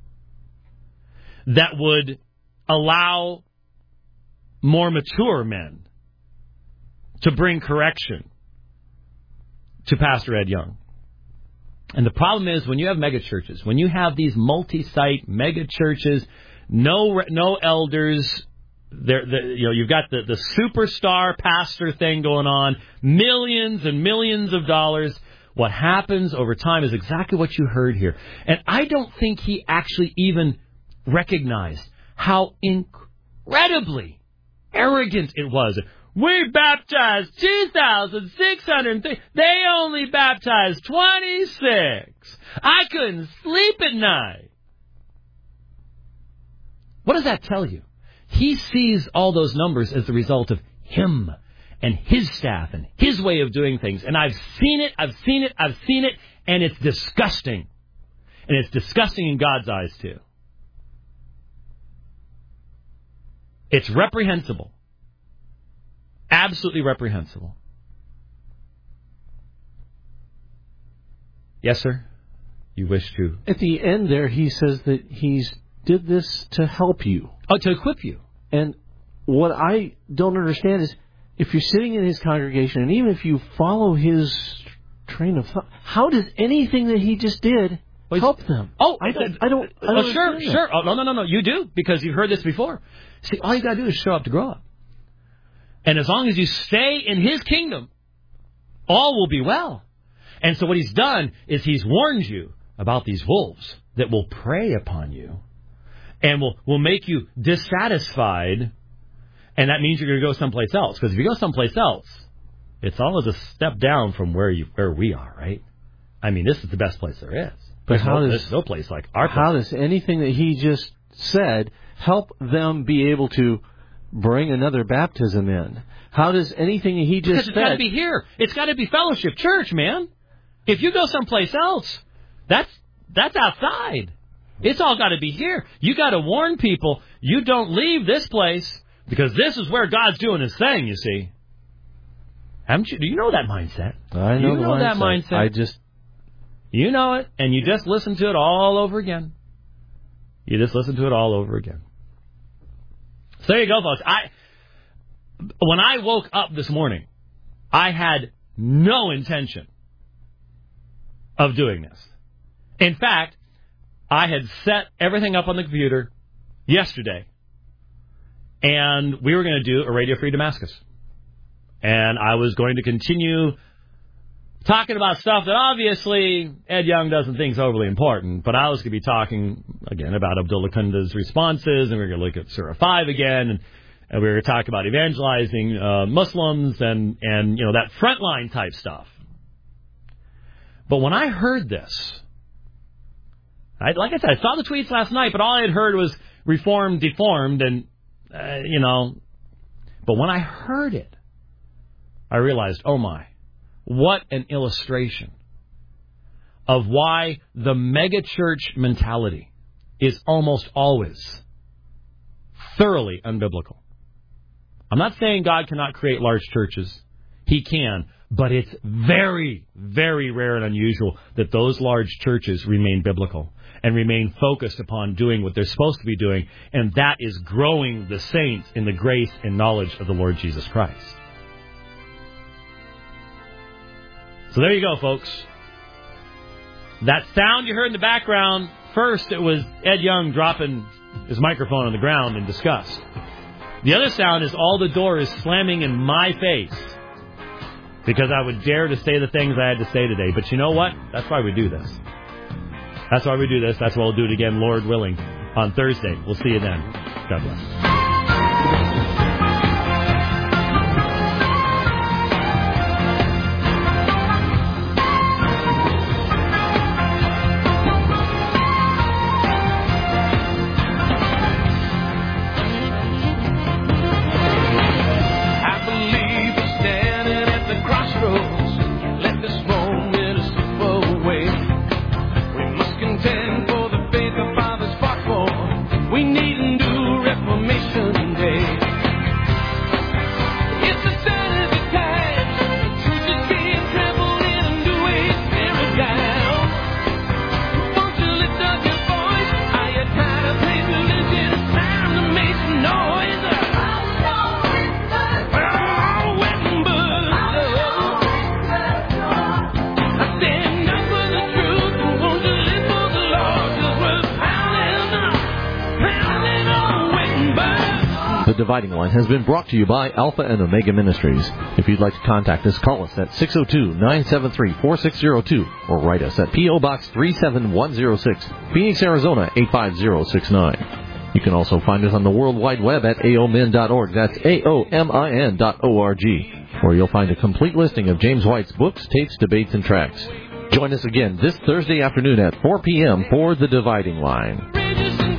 that would allow more mature men to bring correction to Pastor Ed Young. And the problem is, when you have mega churches, when you have these multi-site mega churches, no no elders, there you know you've got the, the superstar pastor thing going on, millions and millions of dollars. What happens over time is exactly what you heard here. And I don't think he actually even recognized how incredibly arrogant it was. We baptized two thousand six hundred three. They only baptized twenty-six. I couldn't sleep at night. What does that tell you? He sees all those numbers as the result of him and his staff and his way of doing things. And I've seen it, I've seen it, I've seen it, and it's disgusting. And it's disgusting in God's eyes, too. It's reprehensible. Absolutely reprehensible. Yes, sir? You wish to? At the end there, he says that he's did this to help you. Oh, to equip you. And what I don't understand is, if you're sitting in his congregation, and even if you follow his train of thought, how does anything that he just did help them? Oh, I don't. I don't. I don't oh, sure, sure. Oh, no, no, no, no. You do, because you've heard this before. See, all you got to do is show up to grow up. And as long as you stay in his kingdom, all will be well. And so what he's done is he's warned you about these wolves that will prey upon you and will, will make you dissatisfied. And that means you're going to go someplace else. Because if you go someplace else, it's always a step down from where you where we are, right? I mean, this is the best place there is. But there's, how no, does, there's no place like our place. How does anything that he just said help them be able to bring another baptism in? How does anything that he just because it's said... got to be here. It's got to be Fellowship Church, man. If you go someplace else, that's that's outside. It's all got to be here. You got to warn people, you don't leave this place, because this is where God's doing his thing, you see. Haven't you? Do you know that mindset? I know, you the know mindset. that mindset. I just... You know it, and you just listen to it all over again. You just listen to it all over again. So there you go, folks. I, when I woke up this morning, I had no intention of doing this. In fact, I had set everything up on the computer yesterday, and we were going to do a Radio Free Damascus. And I was going to continue talking about stuff that obviously Ed Young doesn't think is overly important, but I was going to be talking, again, about Abdullah Kunda's responses, and we were going to look at Surah five again, and, and we were going to talk about evangelizing uh, Muslims and, and, you know, that frontline type stuff. But when I heard this, I, like I said, I saw the tweets last night, but all I had heard was reformed, deformed, and, uh, you know, but when I heard it, I realized, oh my, what an illustration of why the megachurch mentality is almost always thoroughly unbiblical. I'm not saying God cannot create large churches. He can, but it's very, very rare and unusual that those large churches remain biblical and remain focused upon doing what they're supposed to be doing, and that is growing the saints in the grace and knowledge of the Lord Jesus Christ. So there you go, folks. That sound you heard in the background, first it was Ed Young dropping his microphone on the ground in disgust. The other sound is all the doors slamming in my face because I would dare to say the things I had to say today. But you know what? That's why we do this. That's why we do this. That's why we'll do it again, Lord willing, on Thursday. We'll see you then. God bless. Dividing Line has been brought to you by Alpha and Omega Ministries. If you'd like to contact us, call us at six oh two, nine seven three, four six oh two or write us at P O. Box three seven one oh six, Phoenix, Arizona eight five zero six nine. You can also find us on the World Wide Web at A O M I N dot org. That's A O M I N dot O R G, where you'll find a complete listing of James White's books, tapes, debates, and tracts. Join us again this Thursday afternoon at four p.m. for The Dividing Line.